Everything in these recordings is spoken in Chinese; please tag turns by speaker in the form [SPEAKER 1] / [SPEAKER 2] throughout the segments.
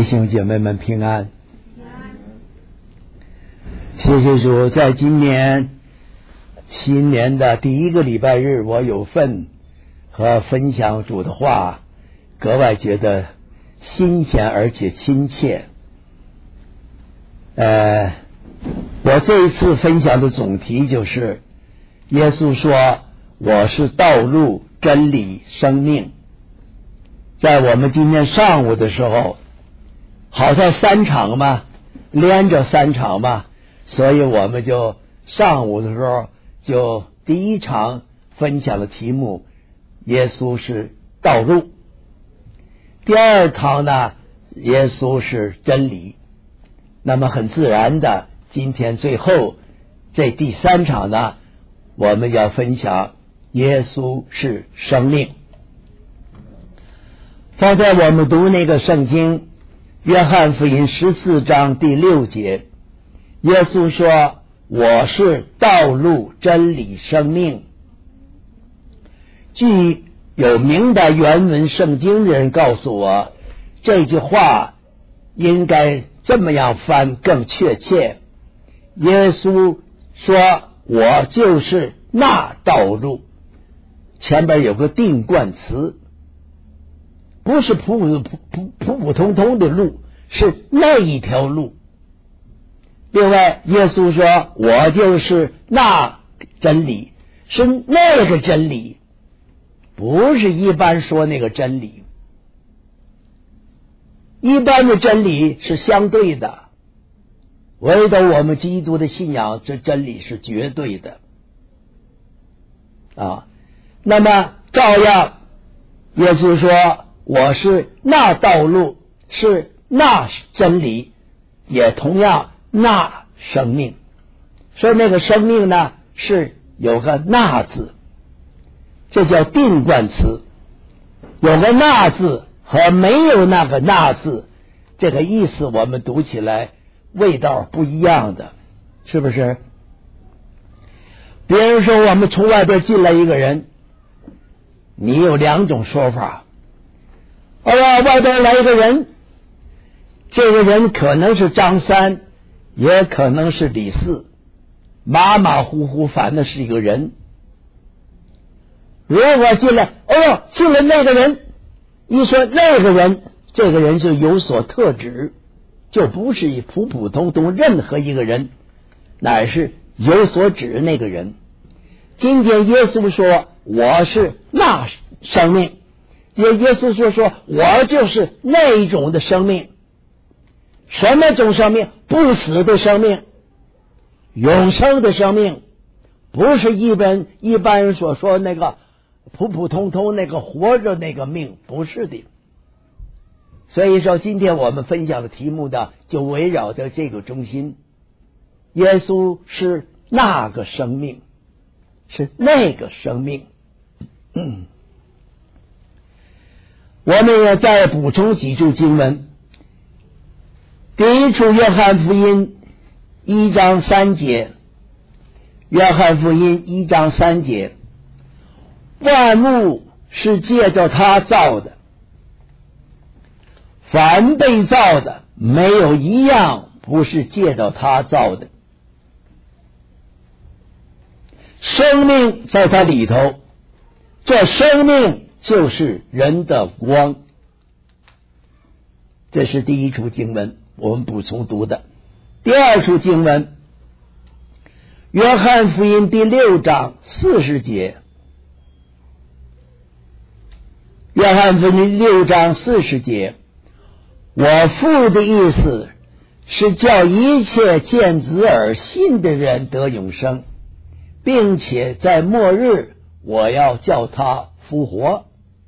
[SPEAKER 1] 弟兄姐妹们平安。谢谢主，在今年新年的第一个礼拜日，我有份和分享主的话，格外觉得新鲜而且亲切。我这一次分享的总题就是耶稣说我是道路真理生命。在我们今天上午的时候，好在3场嘛，连着3场嘛，所以我们就上午的时候就第一场分享的题目耶稣是道路，第二场呢耶稣是真理。那么很自然的，今天最后这第3场呢，我们要分享耶稣是生命。放在我们读那个圣经约翰福音14章第6节，耶稣说我是道路真理生命。据有名的原文圣经的人告诉我，这句话应该这么样翻更确切。耶稣说我就是那道路，前边有个定冠词，不是普普通通的路，是那一条路。另外耶稣说我就是那真理，是那个真理，不是一般说那个真理。一般的真理是相对的，唯独我们基督的信仰，这真理是绝对的那么照样耶稣说我是那道路，是那真理，也同样那生命。所以那个生命呢是有个那字，这叫定冠词。有个那字和没有那个那字，这个意思我们读起来味道不一样的，是不是？比如说我们从外边进来一个人，你有2种说法。外边来一个人，这个人可能是张三，也可能是李四，马马虎虎，反正是一个人。如果进来那个人，一说那个人，这个人就有所特指，就不是以普普通通任何一个人，乃是有所指那个人。今天耶稣说我是那生命，耶稣说我就是那一种的生命。什么种生命？不死的生命，永生的生命，不是一般人所说那个普普通通那个活着那个命，不是的。所以说今天我们分享的题目呢，就围绕着这个中心。耶稣是那个生命，是那个生命。我们也再补充几处经文。第一处约翰福音1章3节，约翰福音1章3节，万物是借着他造的，凡被造的没有一样不是借着他造的。生命在他里头，这生命就是人的光。这是第一处经文，我们补充读的。第二处经文，约翰福音第6章40节，约翰福音6章40节，我父的意思是叫一切见子而信的人得永生，并且在末日我要叫他复活。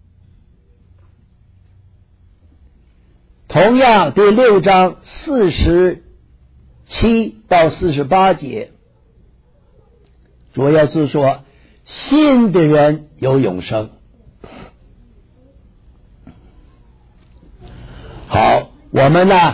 [SPEAKER 1] 同样第6章47到48节，主耶稣说信的人有永生。好，我们呢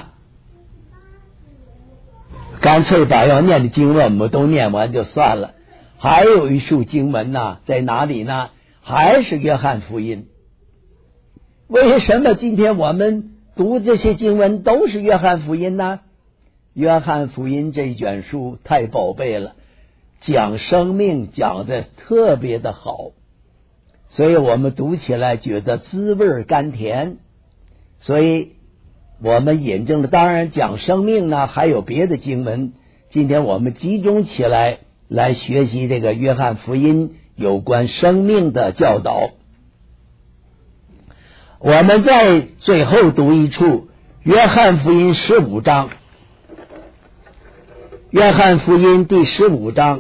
[SPEAKER 1] 干脆把要念的经文我们都念完就算了。还有一处经文呢，在哪里呢？还是约翰福音。为什么今天我们读这些经文都是约翰福音呢。约翰福音这一卷书太宝贝了，讲生命讲的特别的好，所以我们读起来觉得滋味甘甜。所以我们引证了，当然讲生命呢还有别的经文，今天我们集中起来学习这个约翰福音有关生命的教导。我们在最后读一处约翰福音15章，约翰福音第15章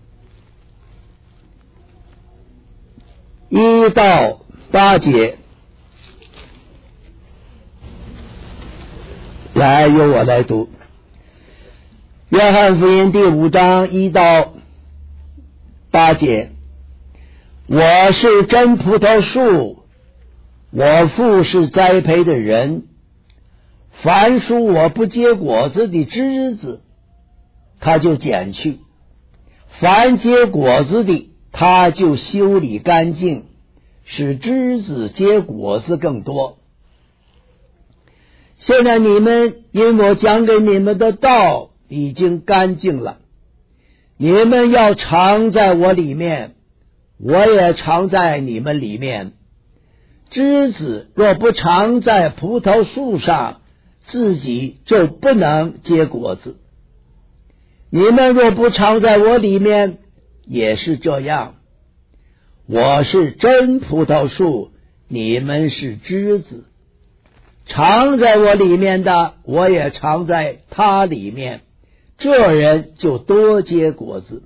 [SPEAKER 1] 1到8节，来，由我来读。约翰福音第5章1到8节，我是真葡萄树，我父是栽培的人，凡属我不结果子的枝子，他就剪去；凡结果子的，他就修理干净，使枝子结果子更多。现在你们因我讲给你们的道已经干净了，你们要常在我里面，我也常在你们里面。枝子若不常在葡萄树上，自己就不能结果子。你们若不常在我里面，也是这样。我是真葡萄树，你们是枝子。常在我里面的，我也常在他里面，这人就多结果子。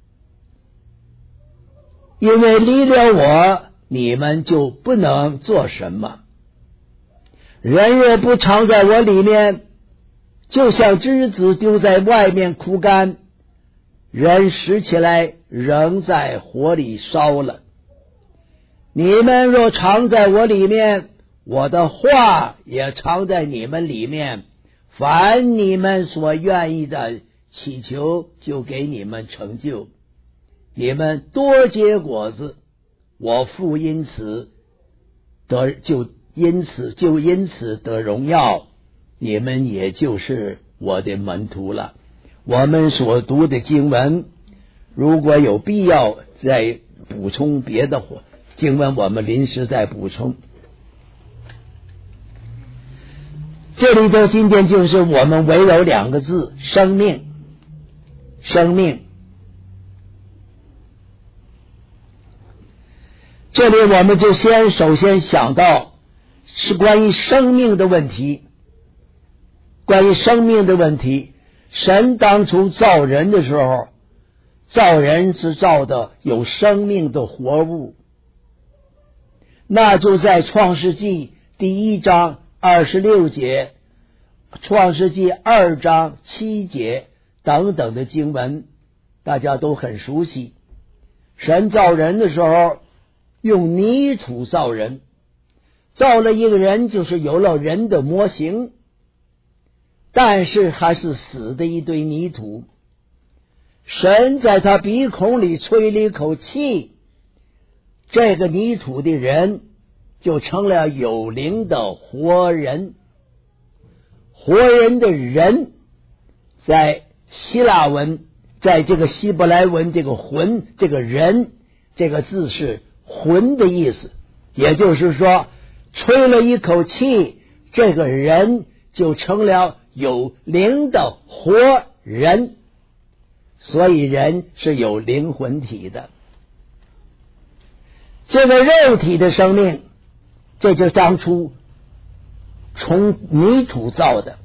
[SPEAKER 1] 因为离了我，你们就不能做什么。人若不常在我里面，就像枝子丢在外面枯干，人拾起来扔在火里烧了。你们若常在我里面，我的话也常在你们里面，凡你们所愿意的祈求，就给你们成就。你们多结果子，我父因此得荣耀，你们也就是我的门徒了。我们所读的经文，如果有必要再补充别的经文，我们临时再补充。这里头今天就是我们围绕2个字，生命。生命，这里我们就首先想到是关于生命的问题。关于生命的问题，神当初造人的时候，造人是造的有生命的活物，那就在创世纪第1章26节，创世纪2章7节等等的经文，大家都很熟悉。神造人的时候用泥土造人，造了一个人，就是有了人的模型，但是还是死的一堆泥土。神在他鼻孔里吹了一口气，这个泥土的人就成了有灵的活人。活人的人，在希腊文，在这个希伯来文，这个魂，这个人这个字是魂的意思，也就是说吹了一口气，这个人就成了有灵的活人。所以人是有灵魂体的。这个肉体的生命，这就当初从泥土造的。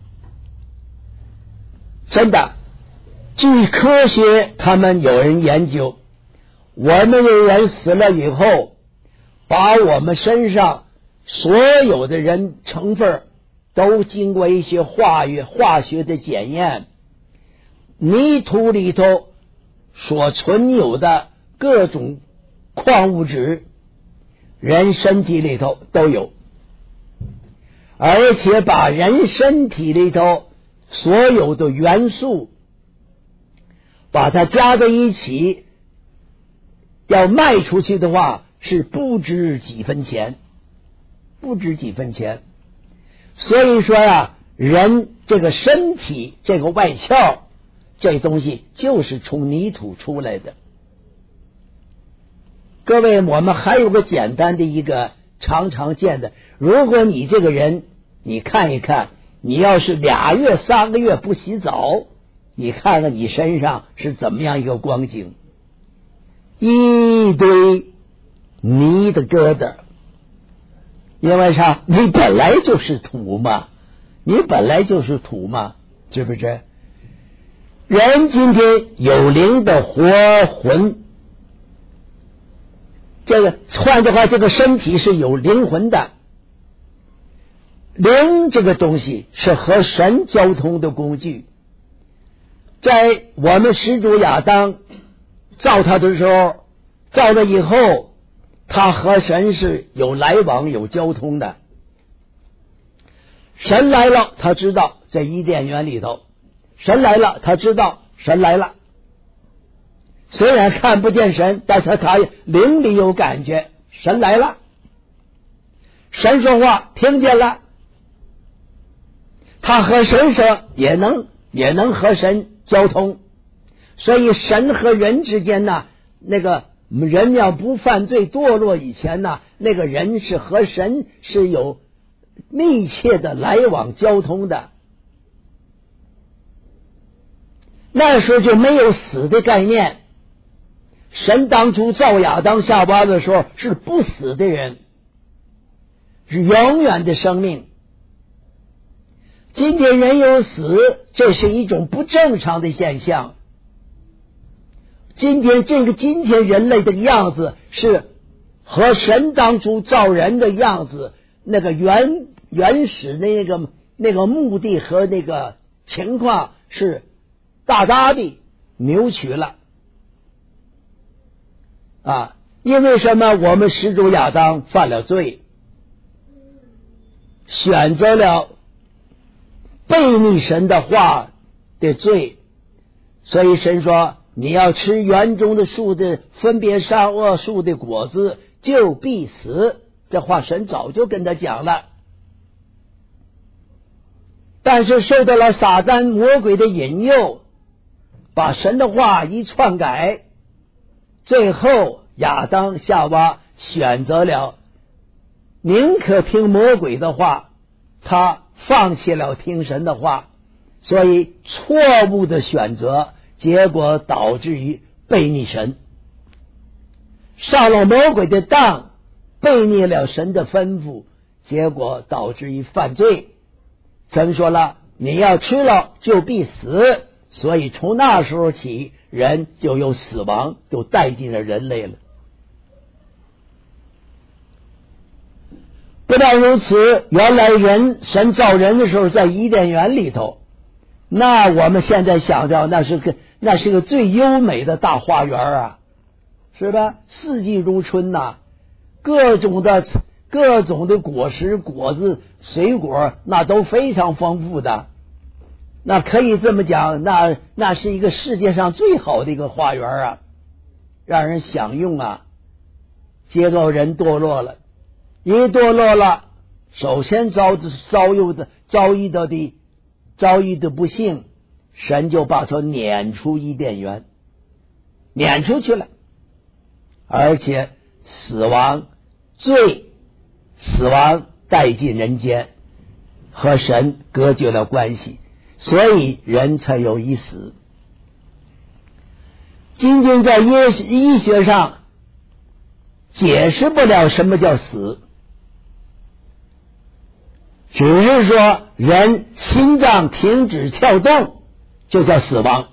[SPEAKER 1] 真的，据科学他们有人研究，我们的人死了以后，把我们身上所有的人成分都经过一些化学的检验，泥土里头所存有的各种矿物质，人身体里头都有，而且把人身体里头所有的元素把它加在一起，要卖出去的话是不值几分钱，不值几分钱。 所以说呀，人这个身体这个外壳这东西就是从泥土出来的。各位，我们还有个简单的一个常常见的，如果你这个人，你看一看，你要是2月3个月不洗澡，你看看你身上是怎么样一个光景，一堆泥的疙瘩。因为啥？你本来就是土嘛，你本来就是土嘛，是不是？人今天有灵的活魂，这个换句话，这个身体是有灵魂的。灵这个东西是和神交通的工具，在我们始祖亚当造他的时候，造了以后，他和神是有来往有交通的。神来了，他知道在伊甸园里头，神来了，他知道神来了。虽然看不见神，但是他灵里有感觉，神来了。神说话听见了，他和神说也能和神交通。所以神和人之间呢，那个人要不犯罪堕落以前呢，那个人是和神是有密切的来往交通的。那时候就没有死的概念，神当初造亚当夏娃的时候是不死的人，是永远的生命。今天人有死，这是一种不正常的现象。今天人类的样子是和神当初造人的样子，那个原始的那个目的和那个情况是大大的扭曲了啊！因为什么？我们始祖亚当犯了罪，选择了悖逆神的话的罪，所以神说你要吃园中的树的分别善恶树的果子就必死，这话神早就跟他讲了。但是受到了撒旦魔鬼的引诱，把神的话一篡改，最后亚当夏娃选择了宁可听魔鬼的话，他放弃了听神的话，所以错误的选择，结果导致于悖逆神，上了魔鬼的当，悖逆了神的吩咐，结果导致于犯罪。神说了，你要吃了就必死，所以从那时候起，人就有死亡，就带进了人类了。不但如此，原来神造人的时候在伊甸园里头，那我们现在想到那是个最优美的大花园啊，是吧？四季如春呐，各种的果实果子水果那都非常丰富的，那可以这么讲，那是一个世界上最好的一个花园啊，让人享用啊。结果人堕落了，一堕落了，首先遭遇的不幸，神就把他撵出伊甸园，撵出去了，而且死亡带进人间，和神隔绝了关系，所以人才有一死。今天在医学上解释不了什么叫死，只是说人心脏停止跳动就叫死亡。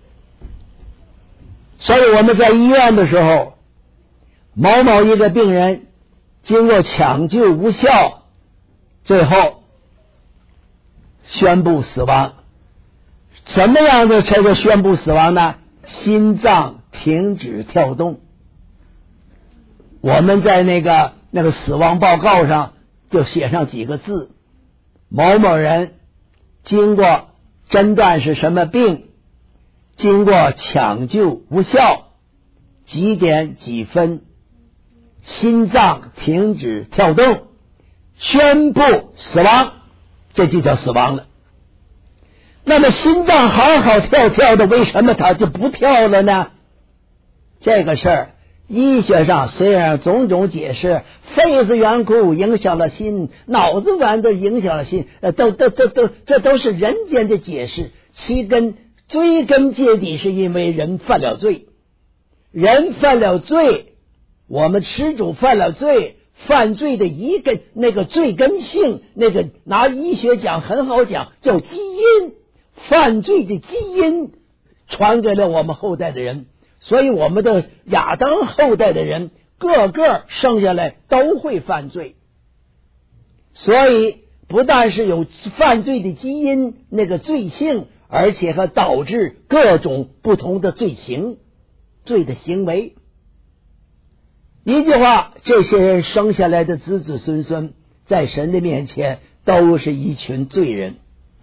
[SPEAKER 1] 所以我们在医院的时候，某一个病人经过抢救无效，最后宣布死亡。什么样的才叫宣布死亡呢？心脏停止跳动。我们在那个死亡报告上就写上几个字：某某人经过诊断是什么病，经过抢救无效，几点几分，心脏停止跳动，宣布死亡。 这就叫死亡了。那么心脏好好跳的，为什么它就不跳了呢？这个事儿医学上虽然种种解释，肺子缘故影响了心，脑子缘故影响了心，这都是人间的解释。追根结底是因为人犯了罪，人犯了罪，我们施主犯了罪，犯罪的那个罪根性，那个拿医学讲很好讲，叫基因，犯罪的基因传给了我们后代的人。所以我们的亚当后代的人个个生下来都会犯罪，所以不但是有犯罪的基因那个罪性，而且还导致各种不同的罪的行为。一句话，这些人生下来的子子孙孙在神的面前都是一群罪人。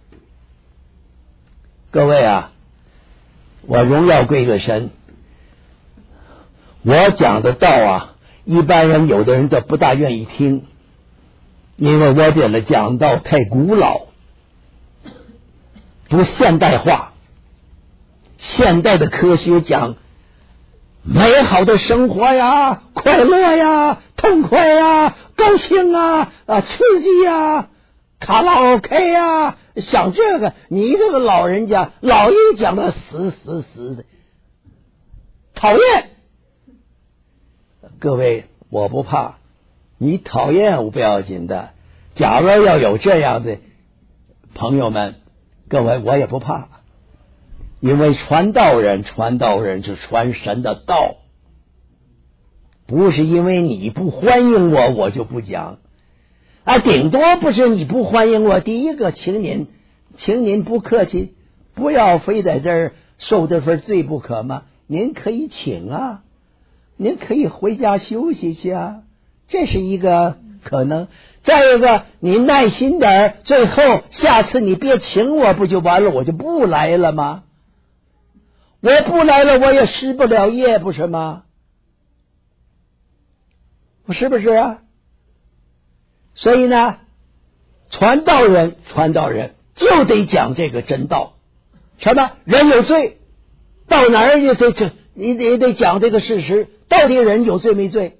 [SPEAKER 1] 各位啊，我荣耀归给神。我讲的道啊，一般人有的人都不大愿意听，因为我这的讲道太古老，不现代化。现代的科学讲美好的生活呀，快乐呀，痛快呀，高兴啊，刺激呀，卡拉 OK 呀，想这个，你这个老人家老一讲的死的，讨厌。各位，我不怕，你讨厌我不要紧的。假如要有这样的朋友们，各位我也不怕，因为传道人是传神的道，不是因为你不欢迎我就不讲啊。顶多不是你不欢迎我，第一个，请您不客气，不要非在这儿受这份罪不可吗？您可以请啊。您可以回家休息去啊，这是一个可能。再一个，你耐心点，最后下次你别请我不就完了，我就不来了吗？我不来了，我也失不了业，不是吗？是不是啊？所以呢，传道人就得讲这个真道。什么？人有罪，到哪儿也你得讲这个事实，到底人有罪没罪？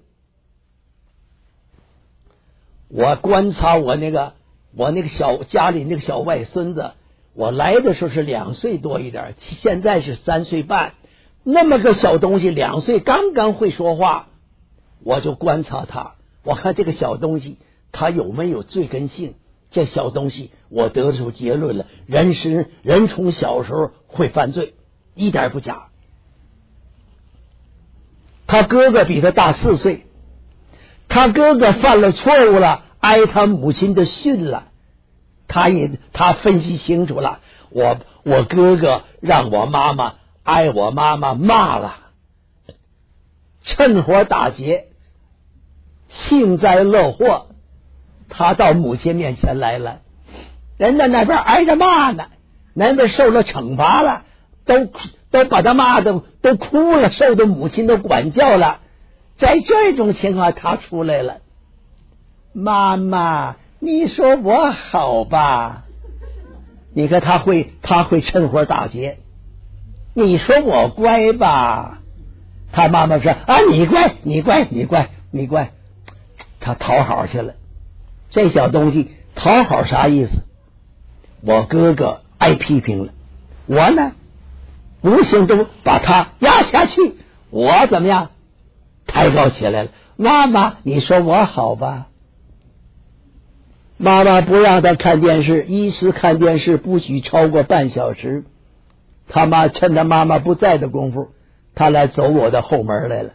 [SPEAKER 1] 我观察我那个家里那个小外孙子，我来的时候是2岁多一点，现在是3岁半，那么个小东西2岁刚刚会说话，我就观察他，我看这个小东西他有没有罪根性。这小东西我得出结论了，人从小时候会犯罪，一点不假。他哥哥比他大4岁，他哥哥犯了错误了，挨他母亲的训了，他分析清楚了，我哥哥让我妈妈挨我妈妈骂了，趁火打劫，幸灾乐祸，他到母亲面前来了，人家那边挨着骂呢，那边受了惩罚了，都把他骂的都哭了，受的母亲都管教了。在这种情况他出来了，妈妈你说我好吧，你看他会趁火打劫。你说我乖吧，他妈妈说啊你乖，他讨好去了。这小东西讨好啥意思？我哥哥挨批评了，我呢无形中把他压下去，我怎么样抬高起来了。妈妈你说我好吧，妈妈不让他看电视，一时看电视不许超过半小时。他妈趁他妈妈不在的功夫，他来走我的后门来了。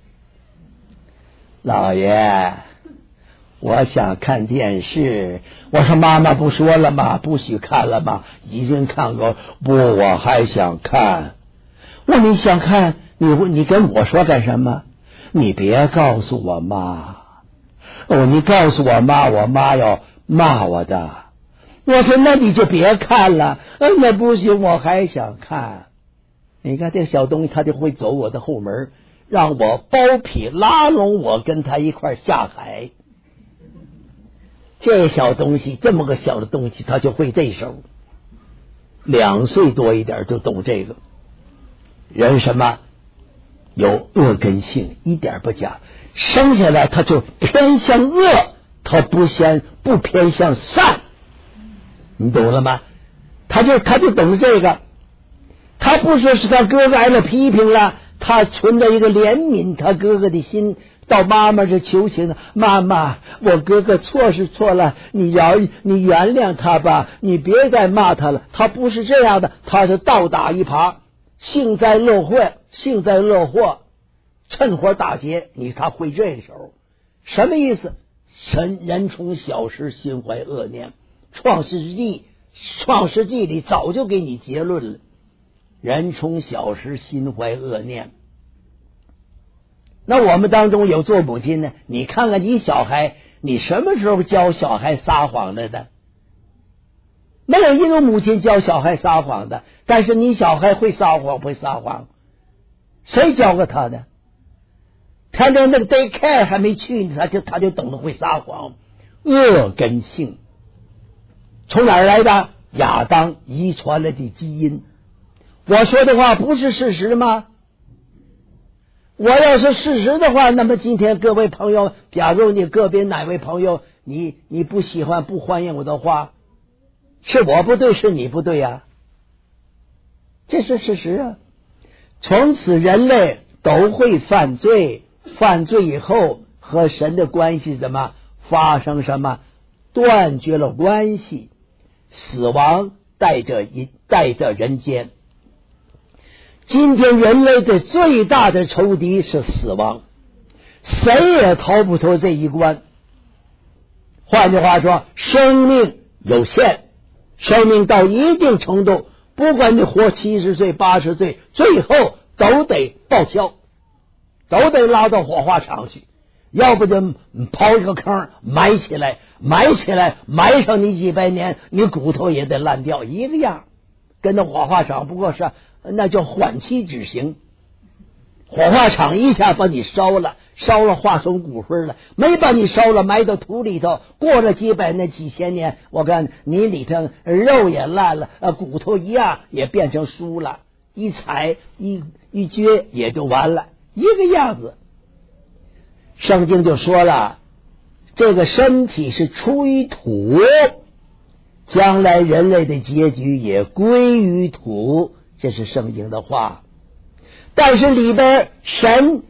[SPEAKER 1] 老爷，我想看电视。我说妈妈不说了吗？不许看了吗？已经看过。不，我还想看。我你想看，你跟我说干什么？你别告诉我妈。你告诉我妈，我妈要骂我的。我说那你就别看了。那不行，我还想看。你看这个小东西，他就会走我的后门，让我包庇拉拢我跟他一块下海。 这小东西，这么个小的东西，他就会这手，2岁多一点就懂这个。人什么有恶根性，一点不假，生下来他就偏向恶，他不偏向善，你懂了吗？他就懂这个，他不说是他哥哥挨了批评了，他存着一个怜悯他哥哥的心，到妈妈这求情，妈妈，我哥哥错是错了，你原谅他吧，你别再骂他了。他不是这样的，他是倒打一耙，幸灾乐祸，趁火打劫。他会这手，什么意思？人从小时心怀恶念，创世纪里早就给你结论了，人从小时心怀恶念。那我们当中有做母亲的，你看看你小孩，你什么时候教小孩撒谎来的？没有一个母亲教小孩撒谎的。但是你小孩会撒谎，谁教过他的？他连那个 daycare 还没去，他就懂得会撒谎。恶根性从哪儿来的？亚当遗传了的基因。我说的话不是事实吗？我要是事实的话，那么今天各位朋友，假如你个别哪位朋友你不喜欢不欢迎我的话，是我不对，是你不对呀，这是事实啊。从此人类都会犯罪，犯罪以后和神的关系怎么发生什么？断绝了关系，死亡带着人间。今天人类的最大的仇敌是死亡，谁也逃不脱这一关。换句话说，生命有限，生命到一定程度，不管你活70岁80岁，最后都得报销，都得拉到火化场去，要不就刨一个坑埋起来，埋上你几百年，你骨头也得烂掉一个样。跟那火化场不过是那叫缓期执行，火化场一下把你烧了化成骨灰了，没把你烧了埋到土里头，过了几百年几千年，我看你里头肉也烂了，骨头一样也变成酥了，一踩一撅也就完了，一个样子。圣经就说了，这个身体是出于土，将来人类的结局也归于土，这是圣经的话。但是里边神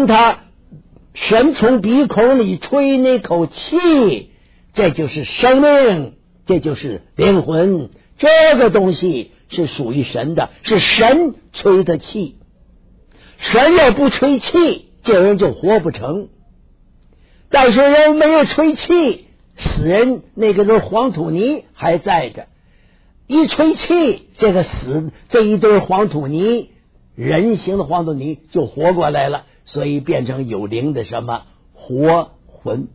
[SPEAKER 1] 从鼻孔里吹那口气，这就是生命，这就是灵魂，这个东西是属于神的，是神吹的气。神要不吹气，这人就活不成。但是人没有吹气，死人那个人黄土泥还在着，一吹气，这一堆黄土泥，人形的黄土泥就活过来了，所以变成有灵的什么活魂。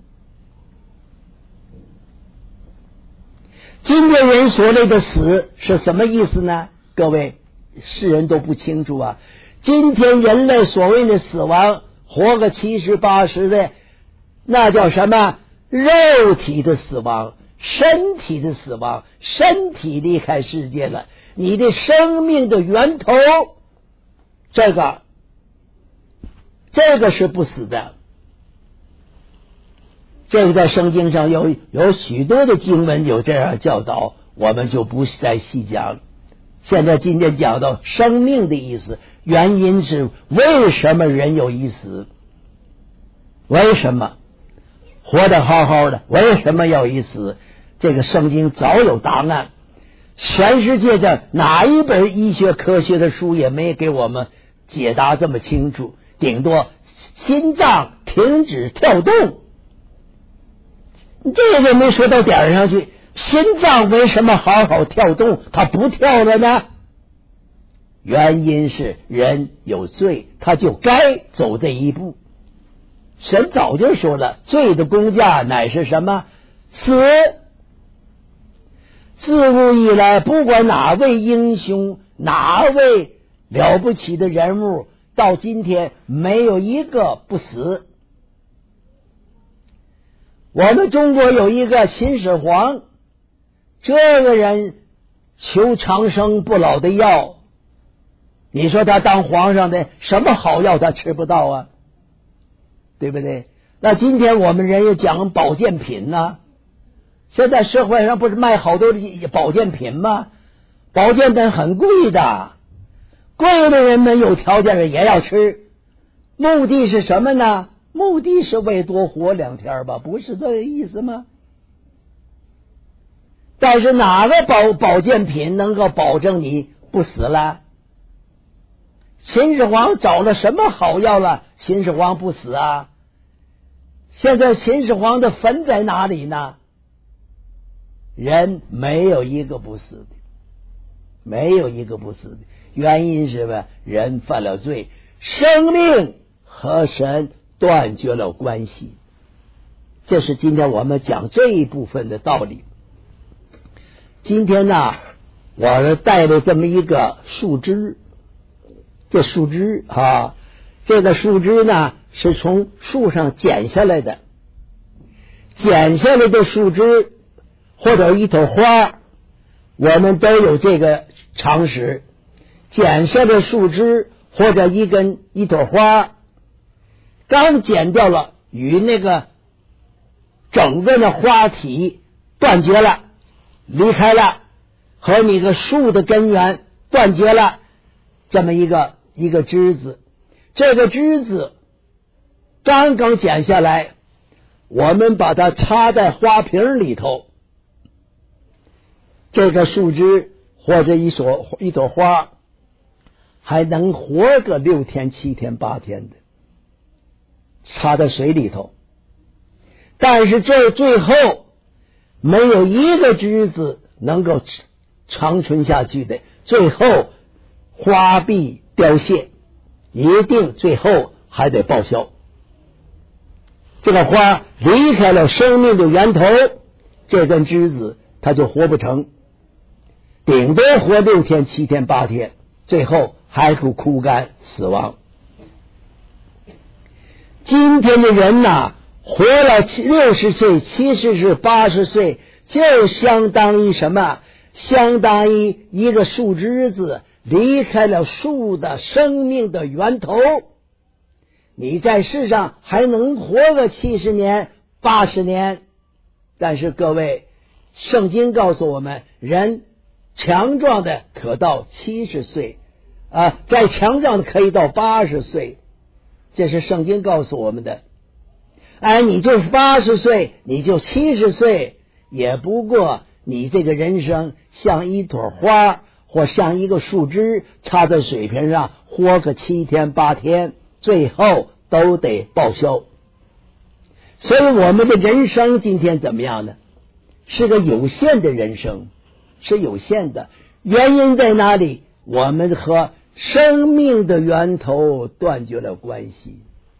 [SPEAKER 1] 今天人所谓的死是什么意思呢？各位世人都不清楚啊。今天人类所谓的死亡，活个70、80的，那叫什么？肉体的死亡，身体的死亡，身体离开世界了，你的生命的源头，这个是不死的。这个在圣经上有许多的经文有这样教导，我们就不再细讲。现在今天讲到生命的意思，原因是为什么人有一死？为什么活得好好的，为什么要一死？这个圣经早有答案，全世界的哪一本医学科学的书也没给我们解答这么清楚，顶多心脏停止跳动，这个没说到点上去。心脏为什么好好跳动，它不跳了呢？原因是人有罪，他就该走这一步。神早就说了，罪的工价乃是什么？死。自古以来，不管哪位英雄，哪位了不起的人物，到今天没有一个不死。 我们中国有一个秦始皇，这个人求长生不老的药，你说他当皇上的什么好药他吃不到啊，对不对？那今天我们人也讲保健品呢，现在社会上不是卖好多的保健品吗？保健品很贵的，贵的人们有条件的也要吃，目的是什么呢？目的是为多活2天吧，不是这个意思吗？但是哪个保健品能够保证你不死了？秦始皇找了什么好药了？秦始皇不死啊！现在秦始皇的坟在哪里呢？人没有一个不死的，没有一个不死的。原因是什么？人犯了罪，生命和神断绝了关系。这是今天我们讲这一部分的道理。今天呢，我带了这么一个树枝，这树枝啊，这个树枝呢是从树上剪下来的，剪下来的树枝或者一朵花，我们都有这个常识。剪下的树枝或者一朵花，刚剪掉了，与那个整个的花体断绝了，离开了，和那个树的根源断绝了，这么一个枝子。这个枝子刚刚剪下来，我们把它插在花瓶里头，这个树枝或者一朵花还能活个6天7天8天的，插在水里头。但是这最后没有一个枝子能够长存下去的，最后花必凋谢，一定最后还得报销。这个花离开了生命的源头，这根枝子它就活不成，顶多活6天7天8天，最后还会枯干死亡。今天的人呐，活了60岁70岁80岁，就相当于什么？相当于一个树枝子离开了树的生命的源头。你在世上还能活个70年80年，但是各位，圣经告诉我们，人强壮的可到70岁再强壮的可以到80岁，这是圣经告诉我们的。你就80岁，你就70岁，也不过你这个人生像一朵花或像一个树枝插在水瓶上，活个7天8天，最后都得报销。所以我们的人生今天怎么样呢？是个有限的人生，是有限的。原因在哪里？我们和生命的源头断绝了关系。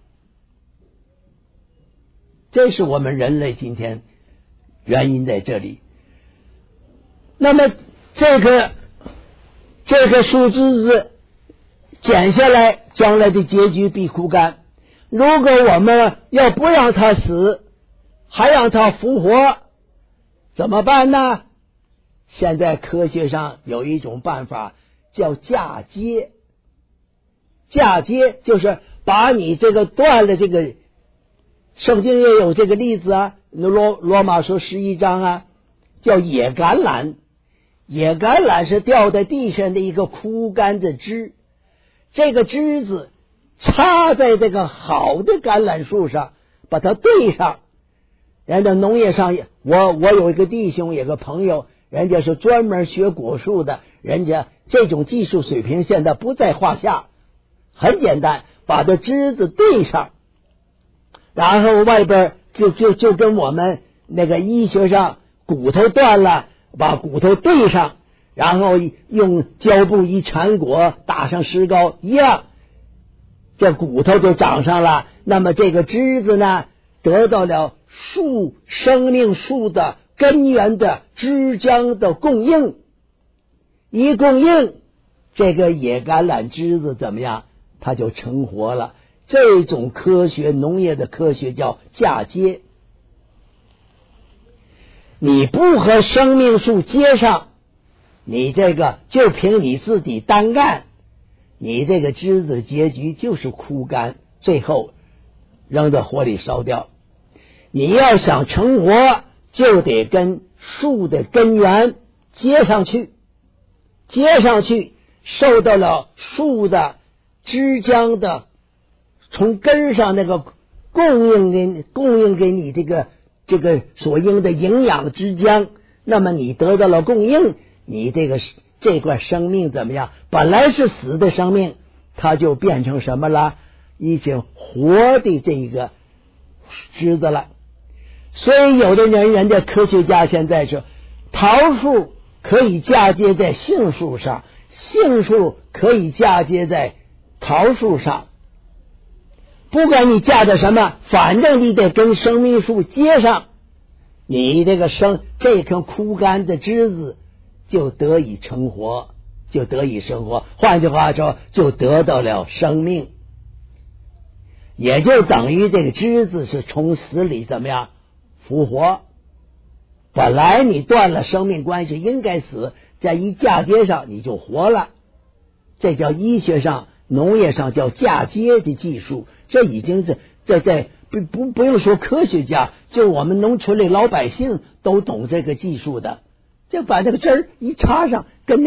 [SPEAKER 1] 这是我们人类今天原因在这里。那么这个树枝子剪下来，将来的结局必枯干。如果我们要不让它死，还让它复活，怎么办呢？现在科学上有一种办法叫嫁接。嫁接就是把你这个断了，这个圣经也有这个例子啊，罗马书11章叫野橄榄。野橄榄是掉在地上的一个枯干的枝，这个枝子插在这个好的橄榄树上，把它对上。人家农业上，我有一个弟兄，有个朋友，人家是专门学果树的，人家这种技术水平现在不在话下。很简单，把这枝子对上，然后外边就跟我们那个医学上骨头断了，把骨头对上，然后用胶布一缠裹，打上石膏一样，这骨头就长上了。那么这个枝子呢，得到了生命树的根源的枝浆的供应，一供应，这个野橄榄枝子怎么样？它就成活了。这种科学，农业的科学叫嫁接。 你不和生命树接上，你这个就凭你自己单干，你这个枝子结局就是枯干，最后扔到火里烧掉。你要想成活，就得跟树的根源接上去，受到了树的枝浆的从根上那个供应给你这个所应的营养之浆，那么你得到了供应，你这块生命怎么样？本来是死的生命，它就变成什么了？已经活的这个枝子了。所以有的人家科学家现在说，桃树可以嫁接在杏树上，杏树可以嫁接在桃树上，不管你嫁的什么，反正你得跟生命树接上，你这棵枯干的枝子就得以成活，就得以生活。换句话说，就得到了生命，也就等于这个枝子是从死里怎么样复活。本来你断了生命关系应该死，在一嫁接上你就活了，这叫医学上农业上叫嫁接的技术。这已经不用说科学家，就我们农村里老百姓都懂这个技术的，就把这个针儿一插上，跟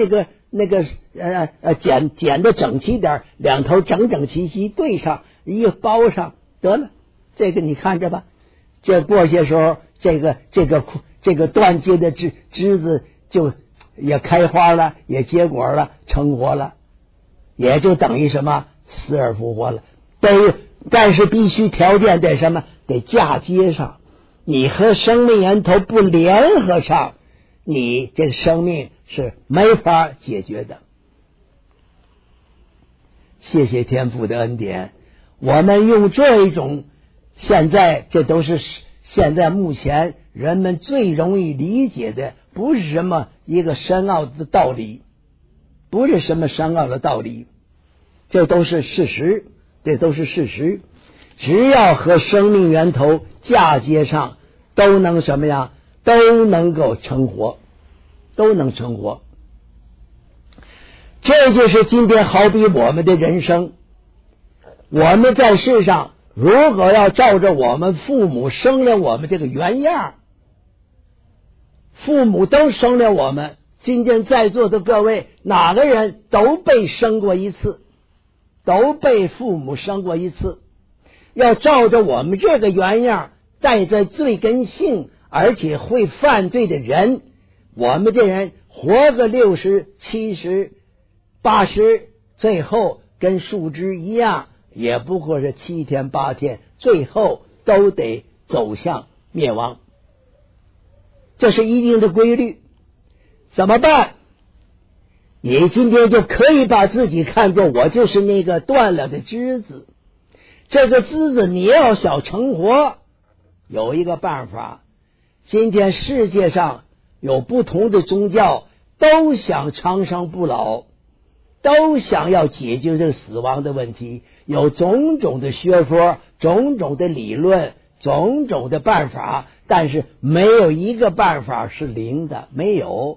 [SPEAKER 1] 剪的整齐点，两头整整齐齐对上，一包上得了。这个你看着吧，这过些时候这个断接的枝子就也开花了，也结果了，成活了，也就等于什么死而复活了。但是必须条件得什么？得嫁接上，你和生命源头不联合上，你这个生命是没法解决的。谢谢天父的恩典，我们用这一种，这都是现在目前人们最容易理解的，不是什么一个深奥的道理，这都是事实，只要和生命源头嫁接上，都能什么样？都能够成活。这就是今天好比我们的人生，我们在世上如果要照着我们父母生了我们这个原样，父母都生了我们，今天在座的各位哪个人都被生过一次，都被父母生过一次，要照着我们这个原样，带着罪根性而且会犯罪的人，我们这人活个60、70、80，最后跟树枝一样，也不过是7天8天，最后都得走向灭亡，这是一定的规律。怎么办？你今天就可以把自己看作我就是那个断了的枝子，这个枝子你要想成活，有一个办法。今天世界上有不同的宗教，都想长生不老，都想要解决这个死亡的问题，有种种的学说，种种的理论，种种的办法，但是没有一个办法是灵的，没有。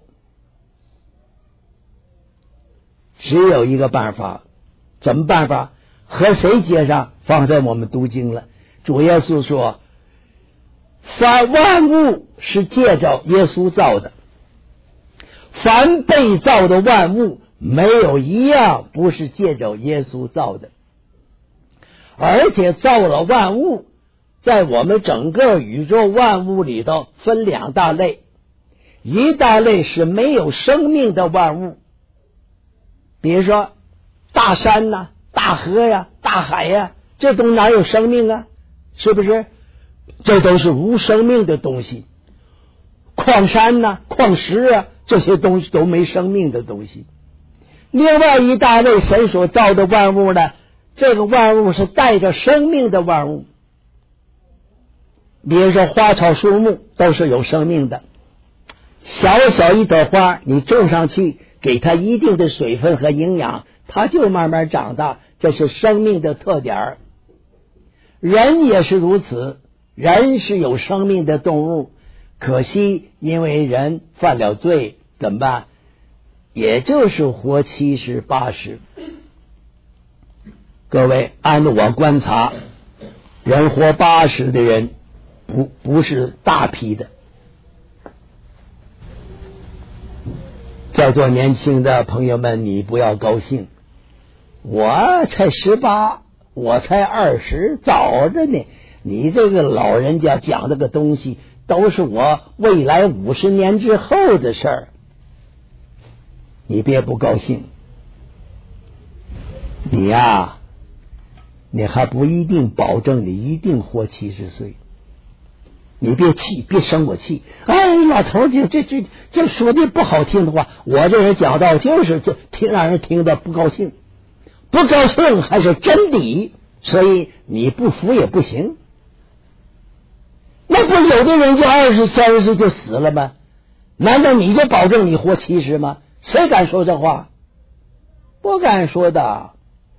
[SPEAKER 1] 只有一个办法，怎么办法？和谁接上？放在我们读经了。主耶稣说，凡万物是借着耶稣造的，凡被造的万物没有一样不是借着耶稣造的，而且造了万物，在我们整个宇宙万物里头分2大类，一大类是没有生命的万物，比如说大山呐、大河呀、大海呀，这都哪有生命啊？是不是？这都是无生命的东西。矿山呐、矿石啊，这些东西都没生命的东西。另外一大类神所造的万物呢，这个万物是带着生命的万物，比如说花草树木都是有生命的，小小一朵花你种上去，给它一定的水分和营养，它就慢慢长大，这是生命的特点。人也是如此，人是有生命的动物， 可惜因为人犯了罪，怎么办？也就是活70、80。各位，按照我观察，人活80的人不是大批的。在座年轻的朋友们，你不要高兴，我才18，我才20，早着呢。你这个老人家讲这个东西，都是我未来50年之后的事儿，你别不高兴。你呀，你还不一定保证你一定活70岁。你别气，别生我气。哎，老头这说的不好听的话，我这人讲道就是让人听得不高兴，不高兴还是真理，所以你不服也不行。那不有的人就20、30岁就死了吗？难道你就保证你活70吗？谁敢说这话？不敢说的。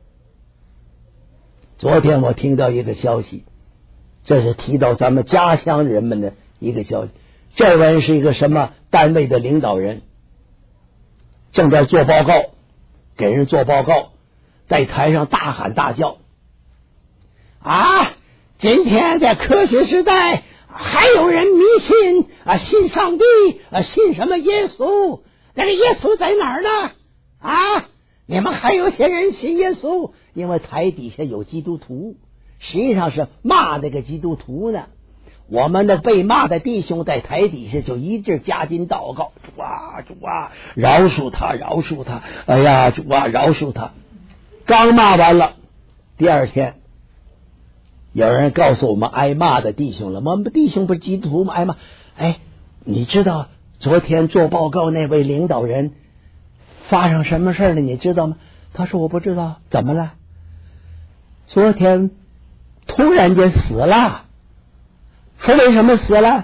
[SPEAKER 1] 昨天我听到一个消息，这是提到咱们家乡人们的一个消息。这人是一个什么单位的领导人，正在做报告，给人做报告，在台上大喊大叫啊！今天在科学时代，还有人迷信信上帝信什么耶稣？那个耶稣在哪儿呢？你们还有些人信耶稣，因为台底下有基督徒，实际上是骂那个基督徒呢。我们的被骂的弟兄在台底下就一直加紧祷告，主啊主啊，饶恕他饶恕他，哎呀主啊饶恕他。刚骂完了，第二天有人告诉我们挨骂的弟兄了，我们弟兄不是基督徒吗？挨骂，哎，你知道昨天做报告那位领导人发生什么事了？你知道吗？他说我不知道。怎么了？昨天突然间死了。说为什么死了？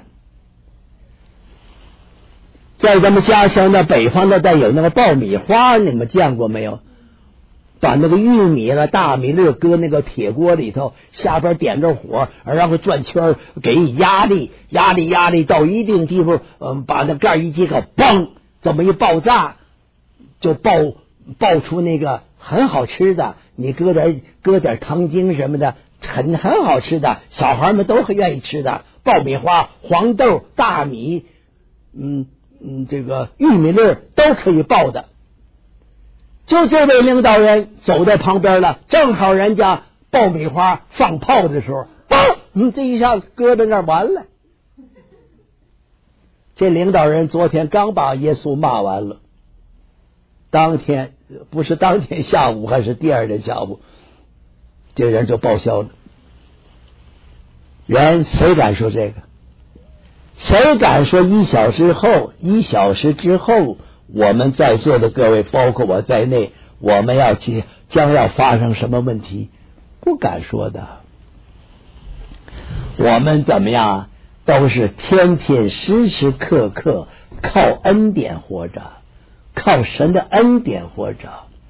[SPEAKER 1] 在咱们家乡的北方的带有那个爆米花，你们见过没有？把那个玉米了大米粒搁那个铁锅里头，下边点着火，然后转圈，给压力到一定地步，把那盖一揭开，嘣，这么一爆炸，就爆出那个很好吃的，你搁点糖精什么的，很好吃的，小孩们都很愿意吃的爆米花，黄豆、大米，这个玉米粒都可以爆的。就这位领导人走在旁边了，正好人家爆米花放炮的时候，这一下搁在那儿完了。这领导人昨天刚把耶稣骂完了，当天不是当天下午还是第二天下午，这人就报销了。人谁敢说这个？谁敢说1小时之后我们在座的各位包括我在内，我们将要发生什么问题？不敢说的。我们怎么样都是天天时时刻刻靠恩典活着，靠神的恩典活着。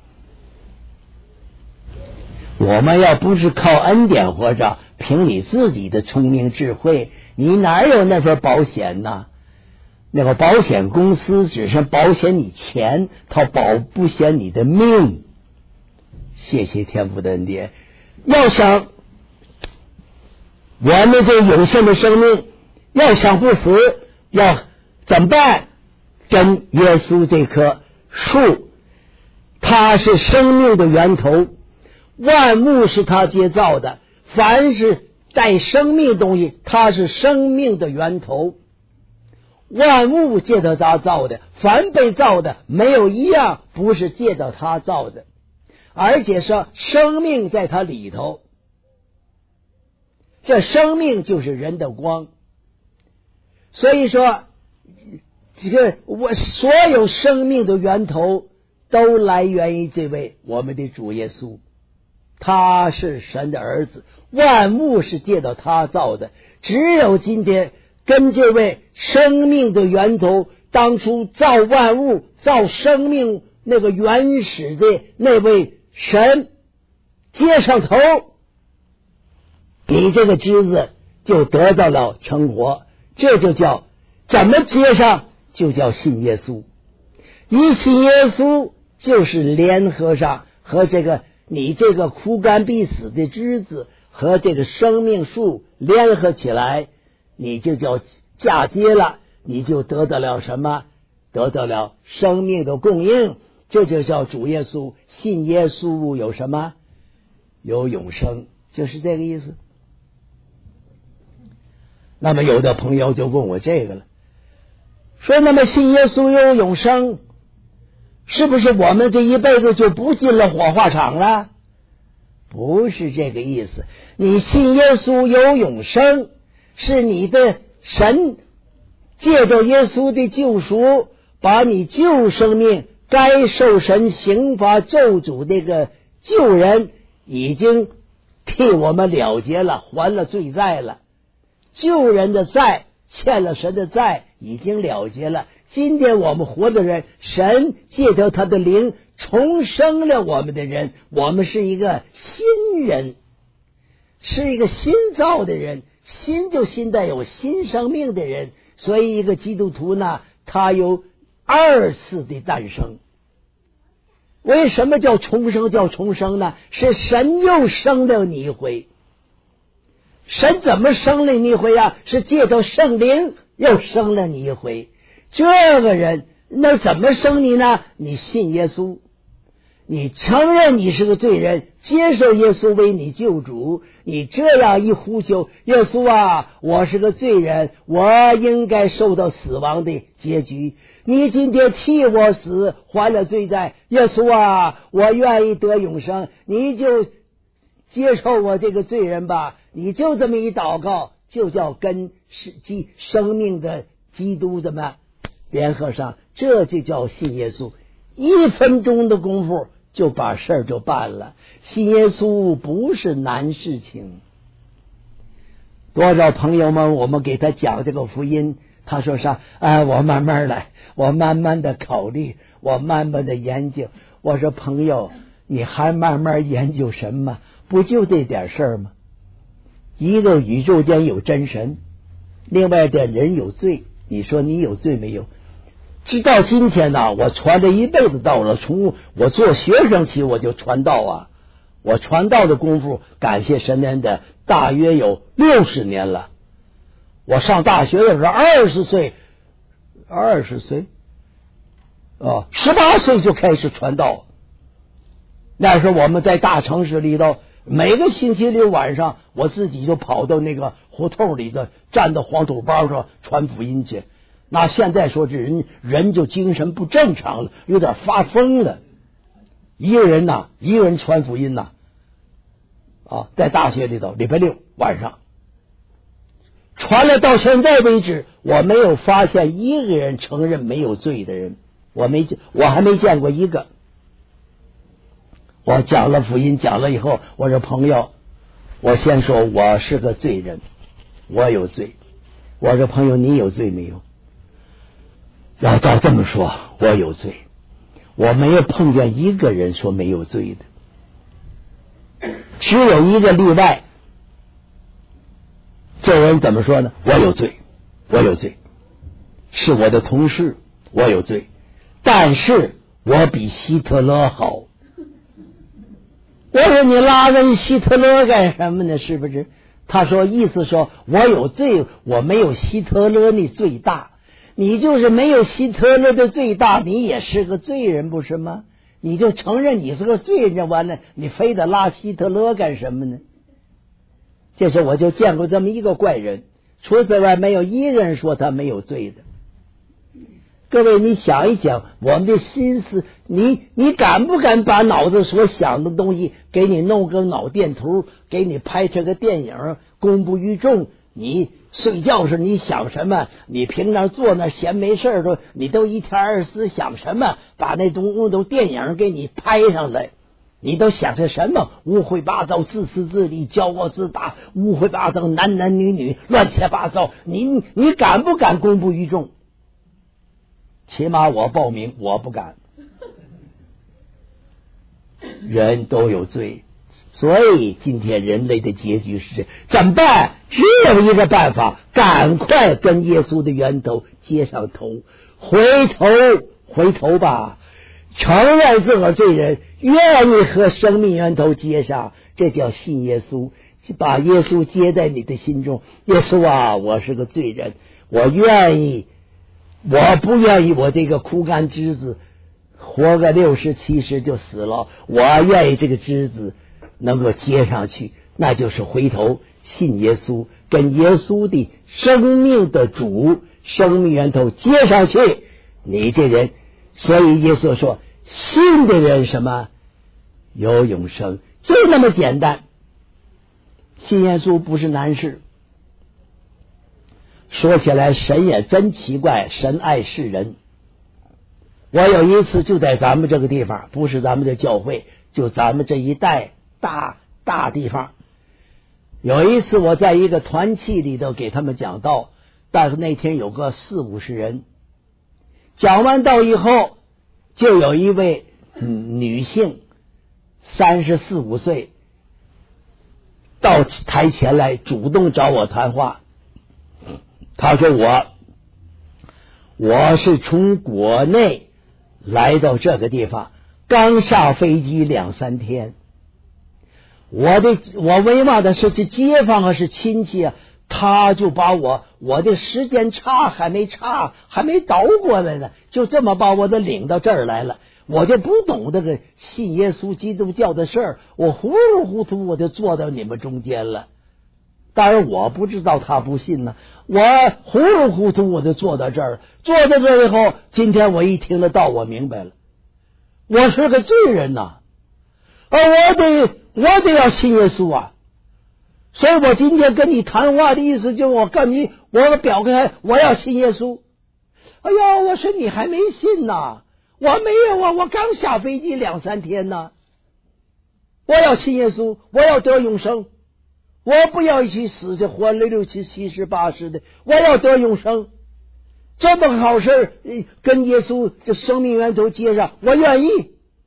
[SPEAKER 1] 我们要不是靠恩典活着，凭你自己的聪明智慧，你哪有那份保险呢？那个保险公司只是保险你钱，它保不险你的命。谢谢天父的恩典。要想我们这有限的生命，要想不死，要怎么办？跟耶稣这棵树，它是生命的源头，万物是它建造的，凡是带生命的东西，它是生命的源头。万物借着他造的，凡被造的没有一样不是借着他造的，而且说生命在他里头，这生命就是人的光。所以说这个所有生命的源头都来源于这位我们的主耶稣，他是神的儿子，万物是借着他造的，只有今天跟这位生命的源头，当初造万物造生命那个原始的那位神接上头，你这个枝子就得到了成活。这就叫怎么接上？就叫信耶稣。一信耶稣就是联合上和你这个枯干必死的枝子和这个生命树联合起来，你就叫嫁接了，你就得到了什么？得到了生命的供应。这就叫主耶稣。信耶稣有什么？有永生，就是这个意思。那么有的朋友就问我这个了，说那么信耶稣有永生，是不是我们这一辈子就不进了火化场了？不是这个意思。你信耶稣有永生，是你的神借着耶稣的救赎，把你旧生命该受神刑罚咒诅这个旧人已经替我们了结了，还了罪债了。旧人的债，欠了神的债已经了结了。今天我们活的人，神借着他的灵重生了我们的人，我们是一个新人，是一个新造的人，新就新带有新生命的人。所以一个基督徒呢，他有二次的诞生。为什么叫重生？叫重生呢？是神又生了你一回。神怎么生了你一回啊？是借着圣灵又生了你一回。这个人那怎么生你呢？你信耶稣，你承认你是个罪人，接受耶稣为你救主，你这样一呼求，耶稣啊，我是个罪人，我应该受到死亡的结局，你今天替我死，还了罪债，耶稣啊，我愿意得永生，你就接受我这个罪人吧。你就这么一祷告，就叫跟生命的基督怎么联合上，这就叫信耶稣。1分钟的功夫就把事儿就办了。信耶稣不是难事情。多少朋友们我们给他讲这个福音，他说啥？我慢慢来，我慢慢的考虑，我慢慢的研究。我说朋友，你还慢慢研究什么？不就这点事儿吗？一个宇宙间有真神，另外的人有罪，你说你有罪没有？直到今天呢，我传了一辈子道了，从我做学生起我就传道啊。我传道的功夫，感谢神恩的，大约有60年了。我上大学的时候20岁，18岁就开始传道。那时候我们在大城市里头，每个星期六晚上，我自己就跑到那个胡同里头，站到黄土包上传福音去。那现在说这人就精神不正常了，有点发疯了。一个人传福音在大学里头，礼拜六晚上传了，到现在为止，我没有发现一个人承认没有罪的人，我还没见过一个。我讲了福音，讲了以后，我说朋友，我先说我是个罪人，我有罪。我说朋友，你有罪没有？要照这么说，我有罪。我没有碰见一个人说没有罪的，只有一个例外。这人怎么说呢？我有罪，我有罪，是我的同事，我有罪，但是我比希特勒好。我说你拉人希特勒干什么呢？是不是？他说意思说我有罪，我没有希特勒的罪大。你就是没有希特勒的罪大，你也是个罪人不是吗？你就承认你是个罪人，完了你非得拉希特勒干什么呢？这时候我就见过这么一个怪人，除此之外没有一个人说他没有罪的。各位你想一想，我们的心思，你敢不敢把脑子所想的东西给你弄个脑电图，给你拍成个电影公布于众？你睡觉时你想什么？你平常坐那闲没事的，你都一天24想什么？把那种电影给你拍上来，你都想着什么？污秽八糟，自私自利，骄傲自大，污秽八糟，男男女女，乱七八糟。你敢不敢公布于众？起码我报名，我不敢。人都有罪， 所以今天人类的结局是怎么办？只有一个办法，赶快跟耶稣的源头接上头，回头吧，承认自个儿罪人，愿意和生命源头接上，这叫信耶稣，把耶稣接在你的心中。耶稣啊，我是个罪人，我不愿意我这个枯干枝子活个60、70就死了，我愿意这个枝子能够接上去，那就是回头信耶稣，跟耶稣的生命的主生命源头接上去，你这人。所以耶稣说信的人什么有永生，就那么简单。信耶稣不是难事。说起来神也真奇怪，神爱世人。我有一次就在咱们这个地方，不是咱们的教会，就咱们这一带大地方，有一次我在一个团契里头给他们讲道，但是那天有个40-50人，讲完道以后，就有一位女性34-35岁到台前来主动找我谈话。她说我是从国内来到这个地方，刚下飞机2-3天，我问问的是街坊还是亲戚啊？他就把我的时间差还没倒过来呢，就这么把我的领到这儿来了。我就不懂这个信耶稣基督教的事儿，我糊里糊涂我就坐到你们中间了。当然我不知道他不信呢，我糊里糊涂我就坐到这儿以后，今天我一听了道，我明白了，我是个罪人呐，我得要信耶稣啊。所以我今天跟你谈话的意思就是我表开我要信耶稣。哎呀，我说你还没信呢，我没有啊，我刚下飞机2-3天呢。我要信耶稣，我要得永生，我不要一起死去活了60、70、80的，我要得永生。这么好事跟耶稣这生命源头接上，我愿意。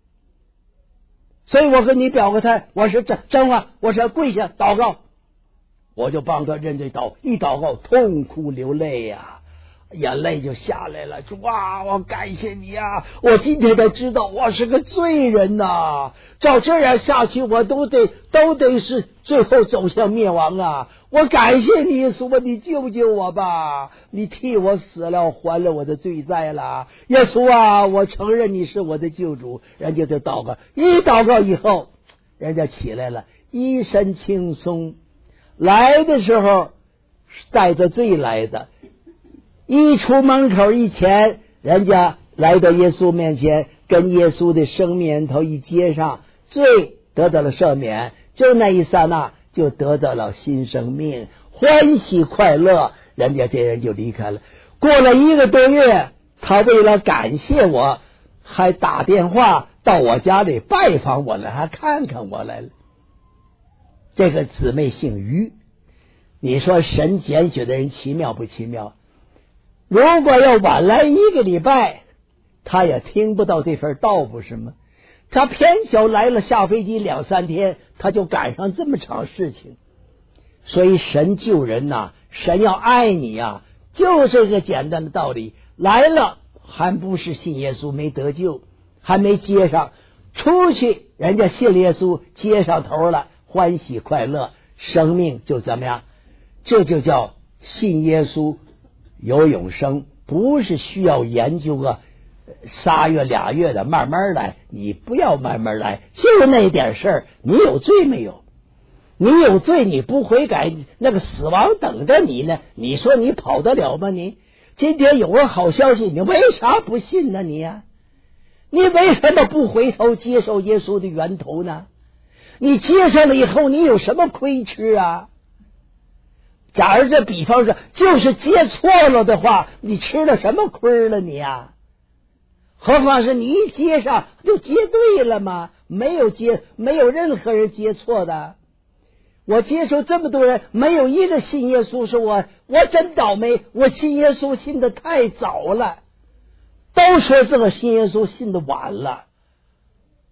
[SPEAKER 1] 所以我跟你表个态，我是真话，我是跪下祷告，我就帮他认罪一祷告痛哭流泪呀，眼泪就下来了，说哇，我感谢你啊，我今天才知道我是个罪人呐，照这样下去我都得是最后走向灭亡啊，我感谢你耶稣啊，你救救我吧，你替我死了，还了我的罪债了，耶稣啊，我承认你是我的救主。人家就祷告，一祷告以后人家起来了，一身轻松，来的时候带着罪来的，一出门口以前，人家来到耶稣面前，跟耶稣的生命源头一接上，罪得到了赦免，就那一刹那就得到了新生命，欢喜快乐，人家这人就离开了。过了1个多月，他为了感谢我，还打电话到我家里拜访我了，还看看我来了。这个姊妹姓于，你说神拣选的人奇妙不奇妙？如果要晚来1个礼拜，他也听不到这份道，不是吗？他偏巧来了，下飞机2-3天，他就赶上这么场事情。所以神救人呐，神要爱你呀，就这个简单的道理。来了还不是信耶稣没得救，还没接上，出去人家信耶稣接上头了，欢喜快乐，生命就怎么样？这就叫信耶稣有永生，不是需要研究个3月2月的，慢慢来，你不要慢慢来，就那点事儿，你有罪没有？你有罪，你不悔改，那个死亡等着你呢，你说你跑得了吗？你今天有个好消息，你为啥不信呢？你为什么不回头接受耶稣的源头呢？你接上了以后，你有什么亏吃啊？假如这比方说就是接错了的话，你吃了什么亏了你啊？何况是你一接上就接对了吗？没有任何人接错的。我接受这么多人，没有一个信耶稣，说我真倒霉，我信耶稣信得太早了，都说这个信耶稣信得晚了。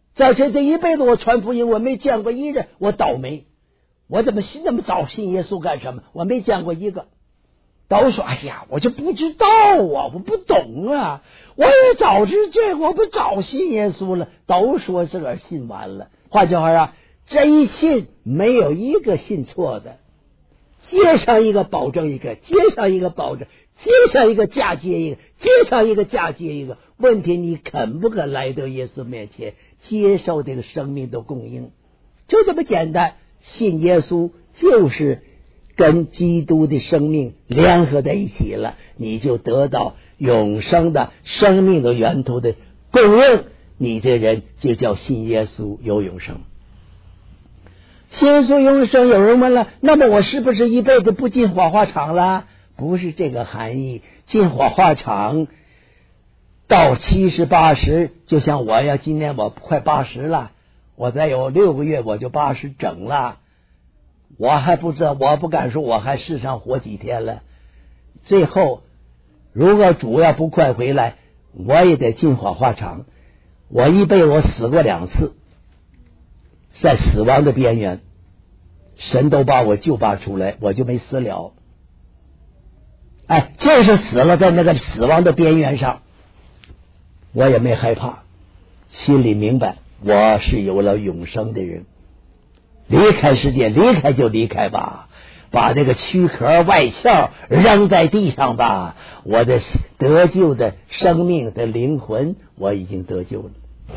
[SPEAKER 1] 在这一辈子我传福音，我没见过一人，我倒霉，我怎么那么早信耶稣干什么？我没见过一个。都说哎呀，我就不知道啊，我不懂啊，我也早知这个，我不早信耶稣了。都说这个信完了。换句话说，真信没有一个信错的，接上一个保证一个，接上一个保证，接上一个嫁接一个，接上一个嫁接一个。问题你肯不肯来到耶稣面前，接受这个生命的供应，就这么简单。信耶稣就是跟基督的生命联合在一起了，你就得到永生的生命的源头的供应，你这人就叫信耶稣有永生。信耶稣永生，有人问了，那么我是不是一辈子不进火化场了？不是这个含义。进火化场到70、80，就像我呀，今年我快80了，我再有6个月我就80整了。我还不知道，我不敢说我还世上活几天了。最后如果主要不快回来，我也得进火化场。我一辈子我死过2次，在死亡的边缘，神都把我救拔出来，我就没死了。就是死了在那个死亡的边缘上，我也没害怕，心里明白我是有了永生的人。离开世界，离开就离开吧，把这个躯壳外壳扔在地上吧，我的得救的生命的灵魂我已经得救了。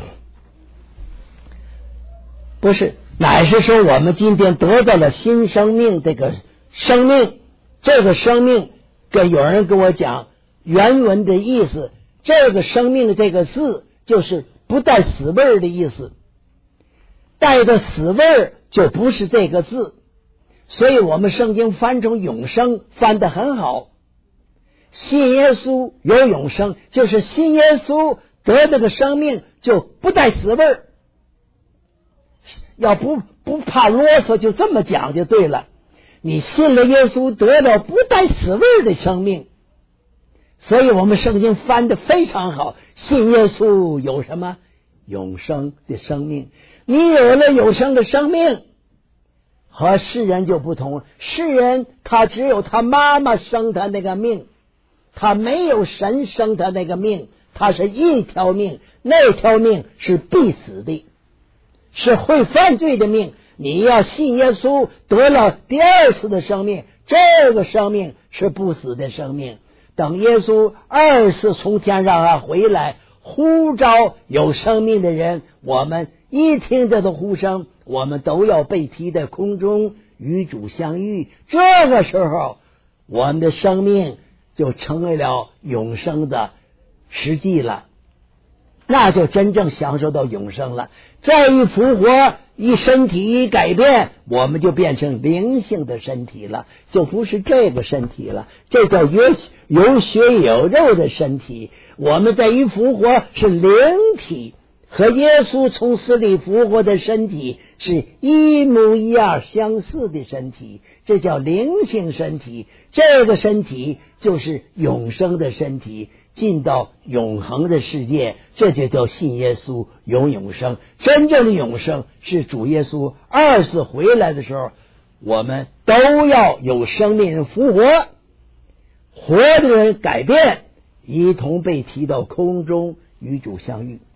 [SPEAKER 1] 不是，乃是说我们今天得到了新生命，这个生命，这个生命跟有人跟我讲原文的意思，这个生命这个字就是不带死味儿的意思，带着死味儿就不是这个字，所以我们圣经翻成永生翻得很好。信耶稣有永生，就是信耶稣得这个生命就不带死味儿。要不怕啰嗦，就这么讲就对了。你信了耶稣，得了不带死味儿的生命，所以我们圣经翻得非常好。信耶稣有什么？永生的生命。你有了永生的生命，和世人就不同。世人他只有他妈妈生他那个命，他没有神生他那个命，他是一条命，那条命是必死的，是会犯罪的命。你要信耶稣，得了第2次的生命，这个生命是不死的生命。等耶稣2次从天上回来，呼召有生命的人，我们一听这个呼声，我们都要被提在空中与主相遇。这个时候我们的生命就成为了永生的实际了，那就真正享受到永生了。再一复活，一身体一改变，我们就变成灵性的身体了，就不是这个身体了，这叫有血有肉的身体。我们再一复活是灵体，和耶稣从死里复活的身体是一模一样相似的身体，这叫灵性身体。这个身体就是永生的身体，进到永恒的世界，这就叫信耶稣有永生。真正的永生是主耶稣2次回来的时候，我们都要有生命人复活，活的人改变，一同被提到空中与主相遇。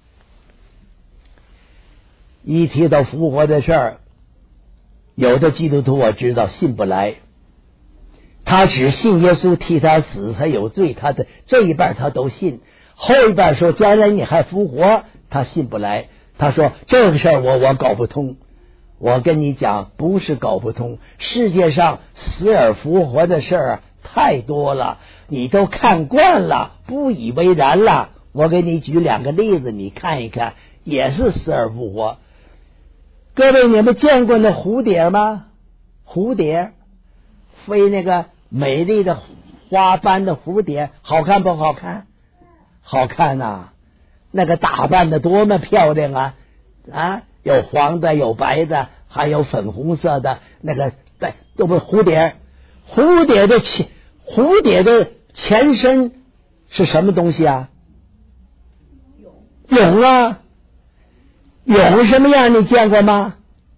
[SPEAKER 1] 一提到复活的事儿，有的基督徒我知道信不来，他只信耶稣替他死，他有罪，他的这一半他都信，后一半说将来你还复活，他信不来。他说这个事儿我搞不通。我跟你讲，不是搞不通，世界上死而复活的事儿太多了，你都看惯了，不以为然了。我给你举2个例子，你看一看，也是死而复活。各位，你们见过那蝴蝶吗？蝴蝶飞那个美丽的花斑的蝴蝶，好看不好看？好看啊，那个打扮的多么漂亮啊！有黄的，有白的，还有粉红色的，那个都不是蝴蝶。蝴蝶的前身是什么东西啊？蛹啊！ 蛹什么样你见过吗？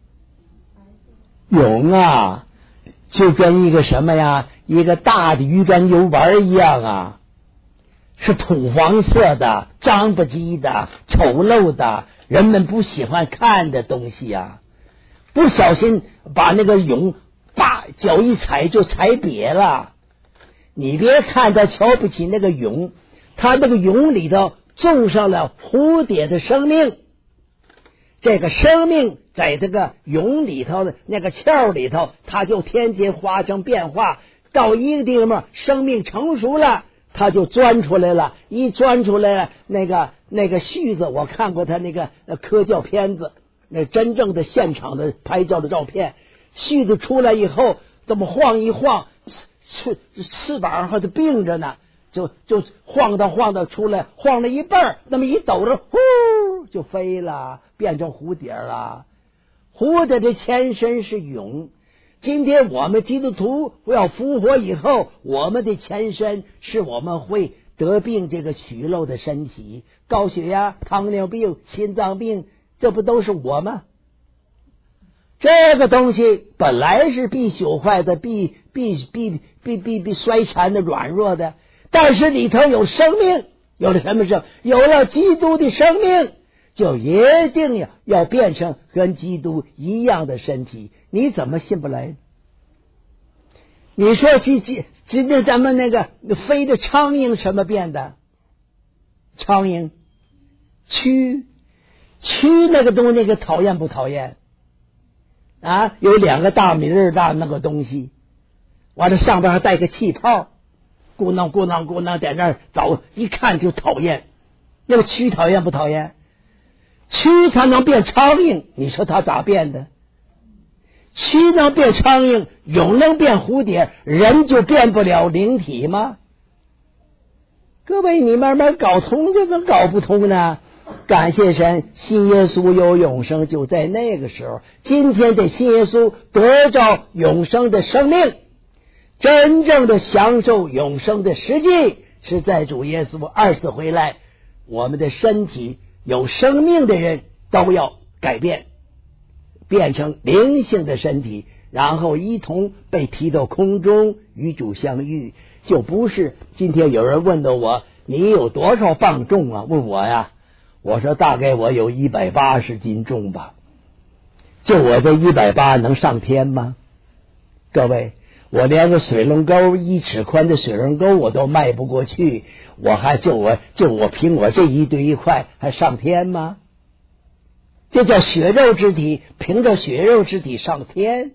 [SPEAKER 1] 蛹啊，就跟一个什么呀，一个大的鱼肝油丸一样啊，是土黄色的，脏不唧的，丑陋的，人们不喜欢看的东西啊。不小心把那个蛹把脚一踩就踩瘪了。你别看他瞧不起那个蛹，他那个蛹里头种上了蝴蝶的生命。这个生命在这个蛹里头的那个壳里头，它就天天发生变化，到一个地方生命成熟了，它就钻出来了。一钻出来了，那个絮子，我看过他那个科教片子，那真正的现场的拍照的照片，絮子出来以后这么晃一晃，翅膀还是并着呢，就晃到出来，晃了一半，那么一抖着，呼就飞了，变成蝴蝶了。蝴蝶的前身是蛹。今天我们基督徒要复活以后，我们的前身是我们会得病，这个虚漏的身体，高血压、糖尿病、心脏病，这不都是我吗？这个东西本来是必朽坏的，必衰残的、软弱的，但是里头有生命，有了什么生？有了基督的生命，就一定要变成跟基督一样的身体。你怎么信不来？你说今天咱们那个飞的苍蝇什么变的？苍蝇蛆那个东西，那个讨厌不讨厌啊？有两个大米粒大那个东西，完了上边还带个气泡，咕囔在那儿早一看就讨厌。那个蛆讨厌不讨厌？蛆它能变苍蝇，你说它咋变的？蛆能变苍蝇，蛹能变蝴蝶，人就变不了灵体吗？各位，你慢慢搞通，这怎么搞不通呢？感谢神，信耶稣有永生，就在那个时候。今天的信耶稣得着永生的生命，真正的享受永生的实际是在主耶稣二次回来。我们的身体有生命的人都要改变，变成灵性的身体，然后一同被提到空中与主相遇。就不是今天有人问到我，你有多少磅重啊？问我呀，我说大概我有180斤重吧。就我这180能上天吗？各位，我连个水龙沟1尺宽的水龙沟我都迈不过去，我还就我凭我这一堆一块还上天吗？这叫血肉之体，凭着血肉之体上天？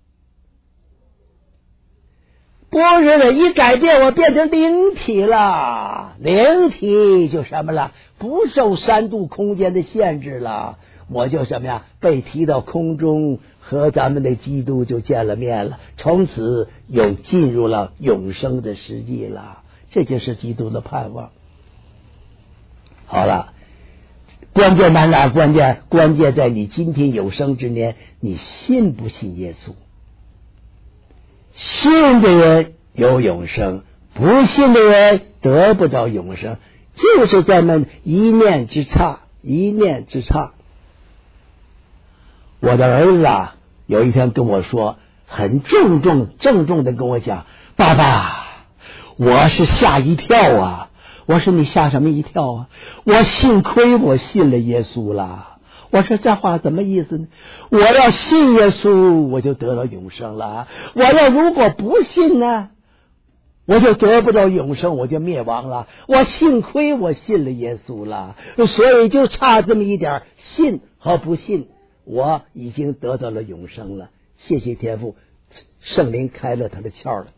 [SPEAKER 1] 不是的，一改变我变成灵体了，灵体就什么了？不受3度空间的限制了，我就什么呀？被提到空中，和咱们的基督就见了面了，从此又进入了永生的实际了。这就是基督的盼望。好了，关键在哪？关键在你今天有生之年，你信不信耶稣？信的人有永生，不信的人得不到永生，就是咱们一念之差。我的儿子啊，有一天跟我说，很郑重的跟我讲，爸爸，我是吓一跳啊。我说你吓什么一跳啊？我幸亏我信了耶稣了。我说这话怎么意思呢？我要信耶稣，我就得到永生了。我要如果不信呢，我就得不到永生，我就灭亡了。我幸亏我信了耶稣了，所以就差这么一点，信和不信，我已经得到了永生了。谢谢天父，圣灵开了他的窍了。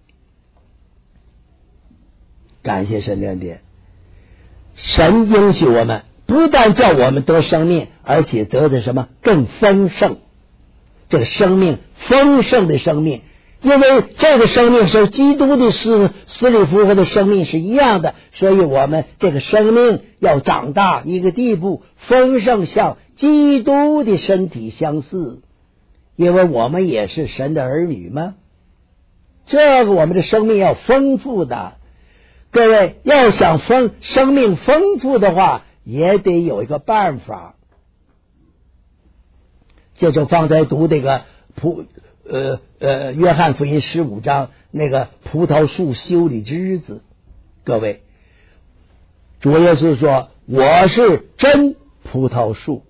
[SPEAKER 1] 感谢神的恩典，神应许我们，不但叫我们得生命，而且得的什么更丰盛。这个生命，丰盛的生命，因为这个生命是基督的死里复活的生命是一样的，所以我们这个生命要长大一个地步，丰盛像基督的身体相似，因为我们也是神的儿女嘛。这个我们的生命要丰富的。各位，要想生命丰富的话，也得有一个办法。 这就方才读这个约翰福音15章那个葡萄树修理之日子。各位，主耶稣说我是真葡萄树，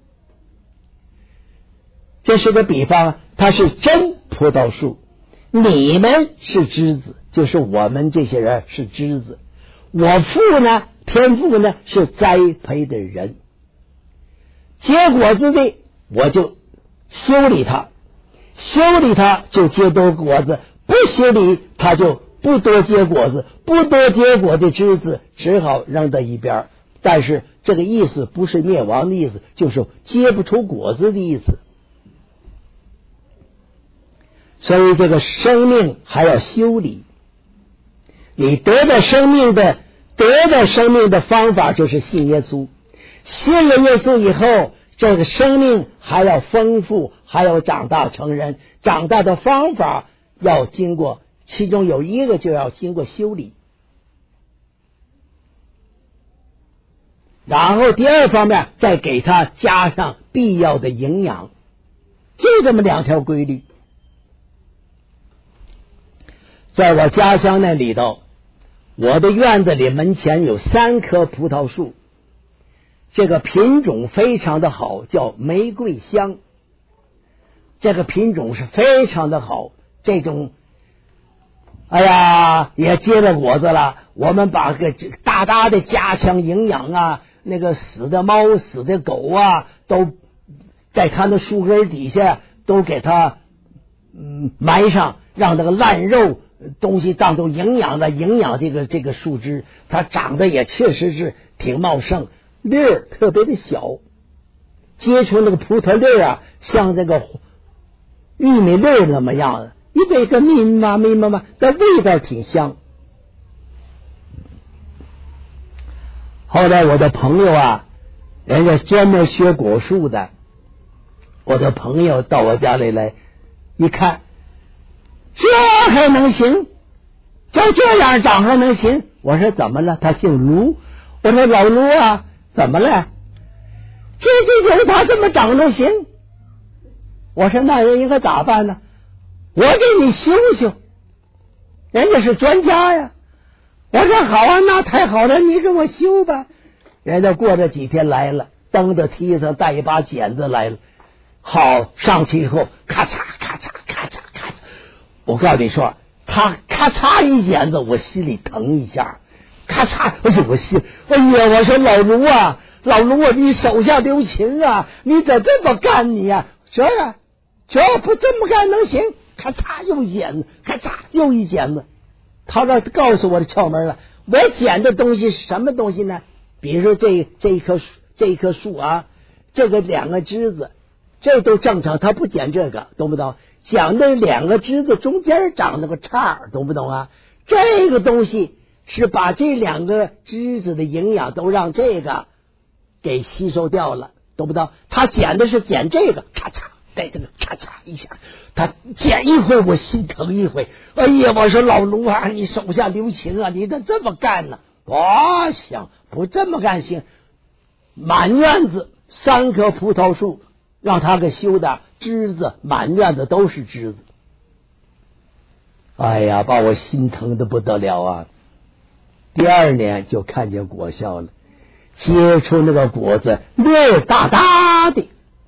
[SPEAKER 1] 这是个比方，他是真葡萄树，你们是枝子，就是我们这些人是枝子，我父呢，天父呢是栽培的人，结果子的我就修理他，修理他就结多果子，不修理他就不多结果子，不多结果的枝子只好扔到一边。但是这个意思不是灭亡的意思，就是结不出果子的意思。所以这个生命还要修理，你得到生命的方法就是信耶稣，信了耶稣以后，这个生命还要丰富，还要长大成人，长大的方法要经过，其中有一个就要经过修理。然后第二方面再给他加上必要的营养，就这么两条规律。在我家乡那里头，我的院子里门前有3棵葡萄树，这个品种非常的好，叫玫瑰香，这个品种是非常的好，这种也结了果子了，我们把个大大的加强营养啊，那个死的猫死的狗啊，都在它的树根底下都给它埋上，让那个烂肉东西当作营养这个树枝，它长得也确实是挺茂盛，粒儿特别的小，结出那个葡萄粒儿啊，像这个玉米粒儿那么样的，一个一个密密麻麻，但味道挺香。后来我的朋友啊，人家专门学果树的，我的朋友到我家里来一看，这还能行？就这样长还能行？我说怎么了？他姓卢。我说老卢啊，怎么了？这他这么长都行？我说那人应该咋办呢？我给你修修，人家是专家呀。我说好啊，那太好了，你给我修吧。人家过这几天来了，蹬着梯子带一把剪子来了，好，上去以后咔嚓咔嚓咔嚓咔嚓，我告诉你说，他咔嚓一剪子，我心里疼一下，咔嚓，我说我说老卢啊，你手下留情啊，你咋这么干你啊？这不这么干能行？咔嚓又一剪子，咔嚓又一剪子。他告诉我的窍门了，我剪的东西是什么东西呢？比如说这一棵树啊，这个2个枝子，这都正常，他不剪这个，懂不懂？讲的2个枝子中间长那个叉，懂不懂啊？这个东西是把这2个枝子的营养都让这个给吸收掉了，懂不懂？他剪的是剪这个，叉叉。在这个嚓嚓一下，他剪一回我心疼一回。哎呀，我说老卢啊，你手下留情啊，你咋这么干呢？我想不这么干行。满院子3棵葡萄树让他给修的，枝子满院子都是枝子。哎呀，把我心疼的不得了啊！第2年就看见果效了，结出那个果子粒儿大大的，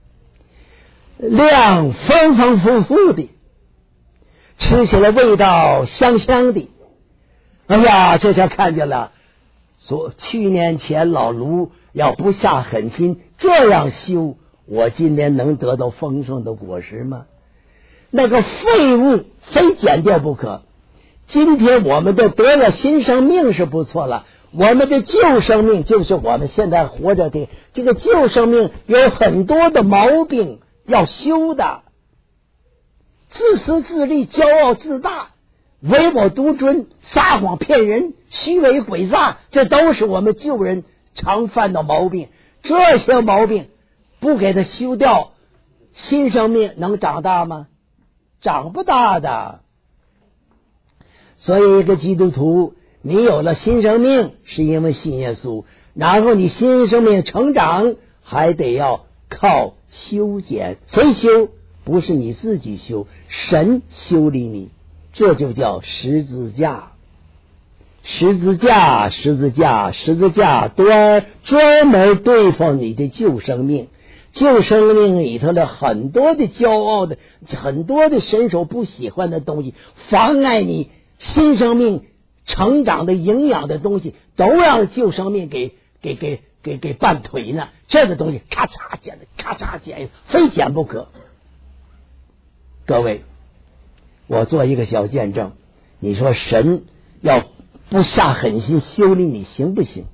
[SPEAKER 1] 量丰丰富富的，吃起来味道香香的。哎呀，这下看见了，去年前老卢要不下狠心这样修，我今年能得到丰盛的果实吗？那个废物非剪掉不可。今天我们的得了新生命是不错了，我们的旧生命就是我们现在活着的这个旧生命有很多的毛病要修的，自私自利、骄傲自大、唯我独尊、撒谎骗人、虚伪诡诈，这都是我们旧人常犯的毛病。这些毛病不给他修掉，新生命能长大吗？长不大的。所以一个基督徒，你有了新生命是因为信耶稣，然后你新生命成长还得要靠修剪，谁修？不是你自己修，神修理你，这就叫十字架。十字架，十字架，十字架专门对付你的旧生命。旧生命里头的很多的骄傲的，很多的神手不喜欢的东西，妨碍你新生命成长的营养的东西，都让旧生命给绊腿呢。这个东西咔嚓剪的，咔嚓剪，非剪不可。各位，我做一个小见证，你说神要不下狠心修理你行不行？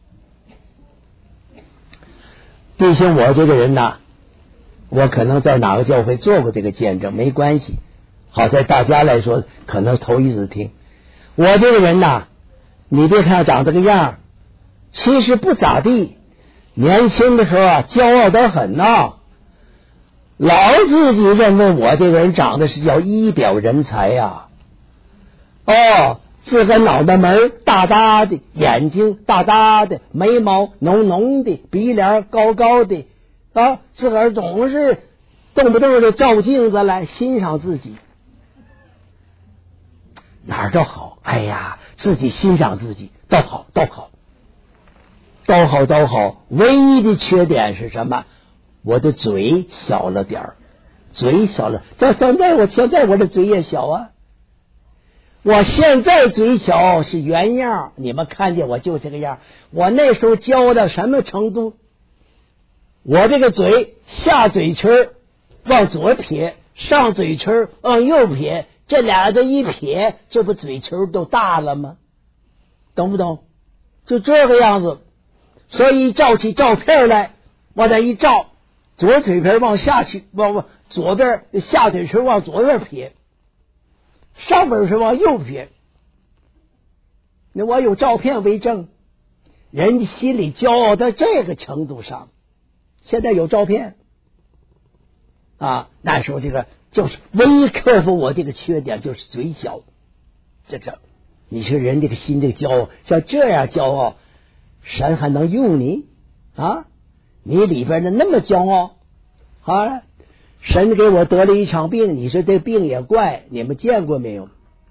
[SPEAKER 1] 弟兄，我这个人呐，我可能在哪个教会做过这个见证，没关系。好在大家来说，可能头一次听。我这个人呐，你别看长这个样，其实不咋地。年轻的时候啊，骄傲得很呐，老自己认为我这个人长得是叫一表人才呀。自个脑袋门大大的，眼睛大大的，眉毛浓浓的，鼻梁高高的自个儿总是动不动的照镜子来欣赏自己，哪儿都好。哎呀，自己欣赏自己都好。唯一的缺点是什么？我的嘴小了点儿，嘴小了。现在我的嘴也小啊。我现在嘴小是原样，你们看见我就这个样。我那时候骄到什么程度？我这个嘴下嘴唇往左撇，上嘴唇往右撇，这俩的一撇，这不嘴唇都大了吗？懂不懂？就这个样子。所以照起照片来，往那一照，左嘴皮往下去，往左边下嘴唇往左边撇，上边是往右撇。那我有照片为证，人家心里骄傲到这个程度上。现在有照片那时候这个就是唯一克服我这个缺点，就是嘴小。这你说人这个心这个骄傲，像这样骄傲，神还能用你你里边的那么骄傲神给我得了一场病，你说这病也怪，你们见过没有？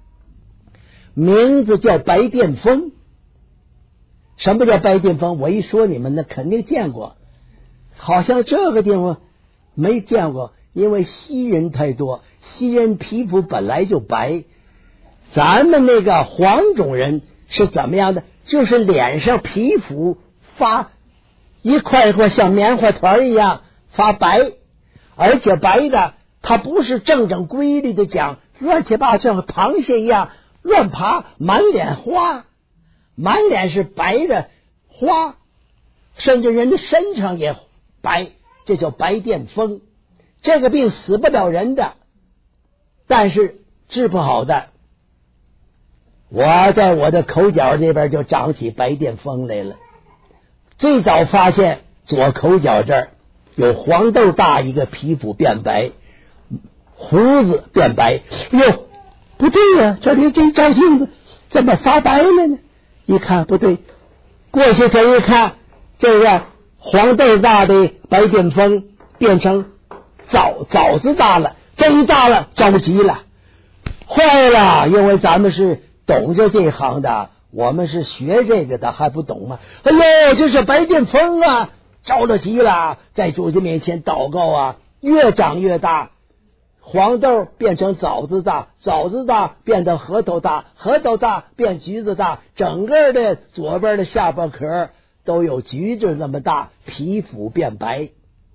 [SPEAKER 1] 名字叫白癜风。什么叫白癜风？我一说你们那肯定见过，好像这个地方没见过，因为西人太多，西人皮肤本来就白。咱们那个黄种人是怎么样的？就是脸上皮肤发一块一块像棉花团一样发白，而且白的它不是正规律的讲，乱七八糟像螃蟹一样乱爬，满脸花，满脸是白的花，甚至人的身上也白，这叫白癜风。这个病死不了人的，但是治不好的。我在我的口角这边就长起白癜风来了。最早发现左口角这儿有黄豆大一个皮肤变白，胡子变白。不对呀，这一照镜子怎么发白了呢？一看不对，过去这一看，这个黄豆大的白癜风变成枣子大了，这一大了着急了，坏了，因为咱们是懂着这行的，我们是学这个的，还不懂吗？这是白癜风啊，着了急了，在主子面前祷告越长越大，黄豆变成枣子大，枣子大变成核桃大，核桃大变橘子大，整个的左边的下巴壳都有橘子那么大，皮肤变白。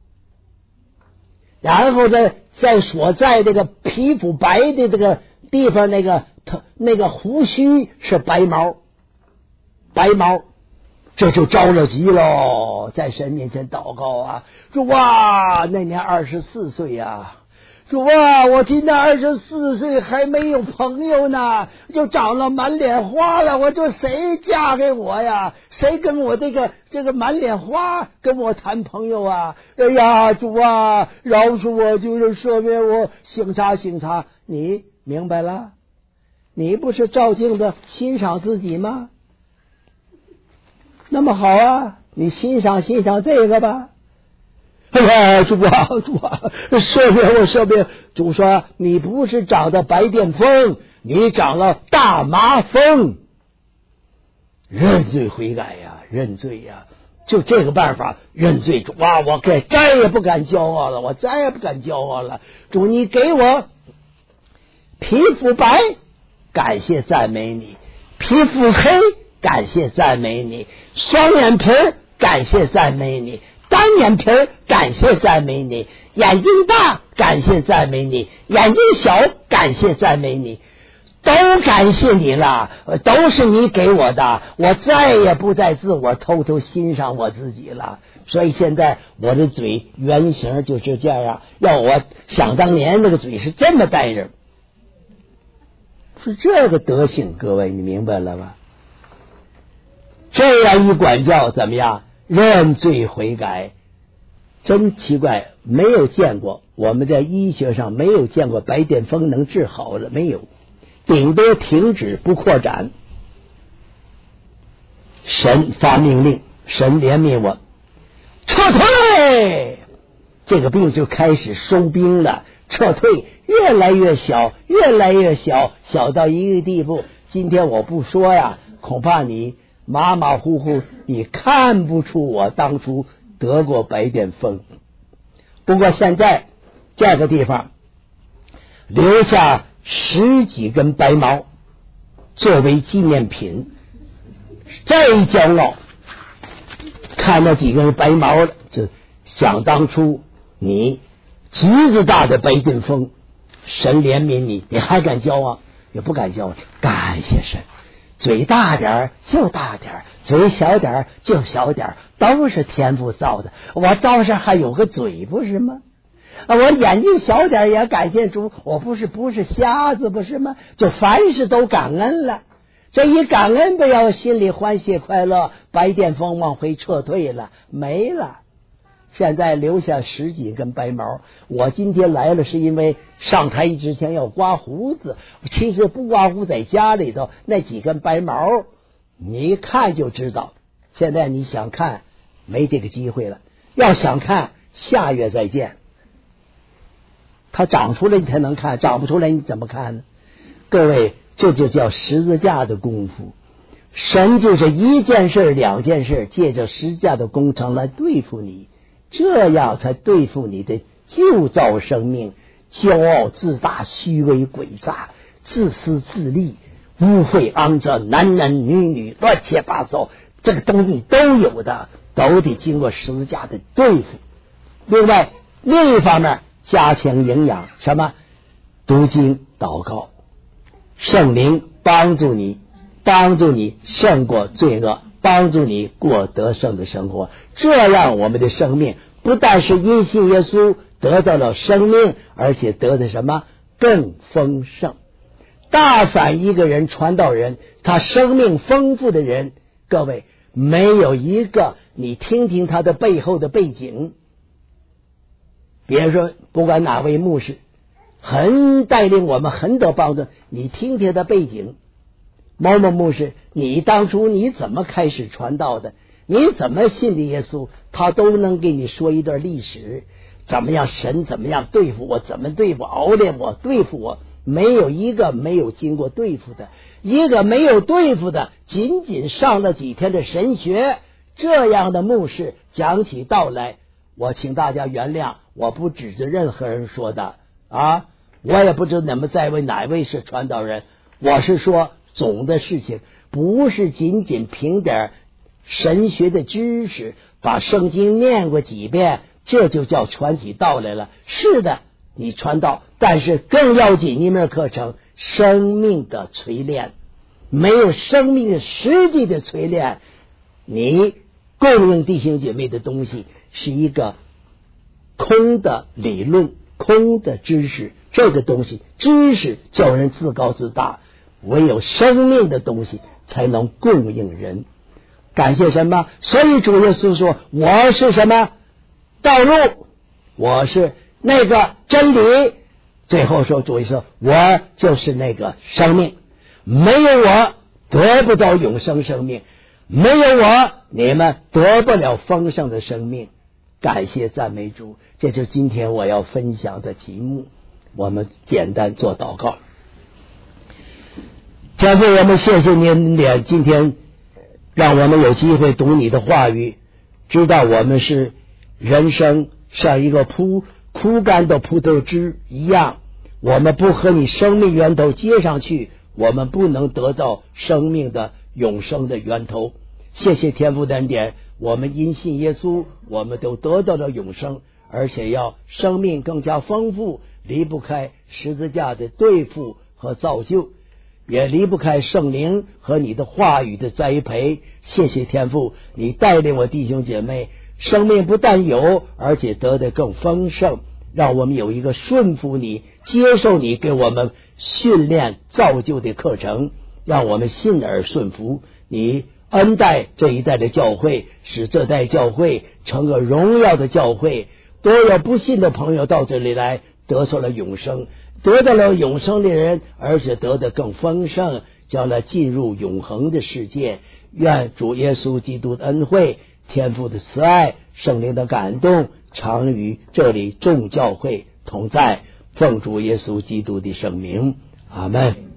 [SPEAKER 1] 然后在所在这个皮肤白的这个地方，那个胡须是白毛，这就着了急喽，在神面前祷告主那年24岁主我今年24岁还没有朋友呢，就长了满脸花了，我说谁嫁给我呀？谁跟我这个满脸花跟我谈朋友哎呀，主饶恕我，就是赦免我，醒察。你明白了？你不是照镜子欣赏自己吗？那么好你欣赏这个吧。 哎呀，主啊，主啊，赦免我，赦免！主说，你不是长的白癜风，你长了大麻风。认罪悔改呀，认罪呀，就这个办法认罪。主啊，我再也不敢骄傲了，我再也不敢骄傲了。主，你给我皮肤白，感谢赞美你；皮肤黑，感谢赞美你；双眼皮，感谢赞美你；单眼皮，感谢赞美你；眼睛大，感谢赞美你；眼睛小，感谢赞美你。都感谢你了，都是你给我的，我再也不再自我偷偷欣赏我自己了。所以现在我的嘴原型就是这样，要我想当年那个嘴是这么待人，是这个德行，各位你明白了吧？这样一管教怎么样？认罪悔改，真奇怪，没有见过，我们在医学上没有见过白癜风能治好了，没有，顶多停止不扩展。神发命令，神怜悯我，撤退，这个病就开始收兵了，撤退，越来越小，越来越小，小到一个地步，今天我不说呀，恐怕你马马虎虎，你看不出我当初得过白癜风。不过现在这个地方留下10几根白毛作为纪念品，再骄傲，看到几根白毛了，就想当初你橘子大的白癜风，神怜悯你，你还敢骄傲？也不敢骄傲。感谢神，嘴大点就大点，嘴小点就小点，都是天父造的，我倒是还有个嘴，不是吗？我眼睛小点也感谢主，我不是瞎子，不是吗？就凡事都感恩了，这一感恩不要心里欢喜快乐，白癜风往回撤退了，没了。现在留下10几根白毛。我今天来了是因为上台之前要刮胡子，其实不刮胡在家里头那几根白毛你一看就知道。现在你想看没这个机会了，要想看下月再见。它长出来你才能看，长不出来你怎么看呢？各位，这就叫十字架的功夫。神就是一件事2件事，借着十字架的工程来对付你，这样才对付你的旧造生命，骄傲自大虚伪诡诈自私自利污秽肮脏男男女女乱七八糟，这个东西都有的，都得经过十字架的对付。另外另一方面加强营养，什么？读经祷告，圣灵帮助你胜过罪恶，帮助你过得胜的生活。这样我们的生命不但是因信耶稣得到了生命，而且得的什么？更丰盛。大凡一个人传道人，他生命丰富的人，各位没有一个，你听听他的背后的背景，比如说不管哪位牧师很带领我们很多帮助，你听听他背景，某某牧师，你当初你怎么开始传道的，你怎么信的耶稣，他都能给你说一段历史，怎么样神怎么样对付我，怎么对付熬炼我对付我，没有一个没有经过对付的，一个没有对付的仅仅上了几天的神学，这样的牧师讲起道来，我请大家原谅，我不指着任何人说的啊，我也不知道你们在位哪位是传道人，我是说总的事情不是仅仅凭点神学的知识，把圣经念过几遍这就叫传起道来了。是的，你传道，但是更要紧一门课程，生命的锤炼。没有生命的实际的锤炼，你供应弟兄姐妹的东西是一个空的理论，空的知识。这个东西知识叫人自高自大，唯有生命的东西才能供应人。感谢什么？所以主耶稣说，我是什么？道路，我是那个真理。最后说，主耶稣说，我就是那个生命，没有我得不到永生生命，没有我你们得不了丰盛的生命。 感谢赞美主。这就是今天我要分享的题目。我们简单做祷告。天父，我们谢谢您的今天让我们有机会读你的话语，知道我们是人生像一个枯干的葡萄枝一样，我们不和你生命源头接上去，我们不能得到生命的永生的源头。谢谢天父的恩典，我们因信耶稣，我们都得到了永生，而且要生命更加丰富，离不开十字架的对付和造就，也离不开圣灵和你的话语的栽培。谢谢天父，你带领我弟兄姐妹，生命不但有，而且得的更丰盛，让我们有一个顺服你、接受你给我们训练造就的课程，让我们信而顺服。你恩待这一代的教会，使这代教会成个荣耀的教会，多有不信的朋友到这里来，得到了永生，得到了永生的人，而且得的更丰盛，将来进入永恒的世界。愿主耶稣基督的恩惠、天父的慈爱、圣灵的感动常与这里众教会同在。奉主耶稣基督的圣名，阿们。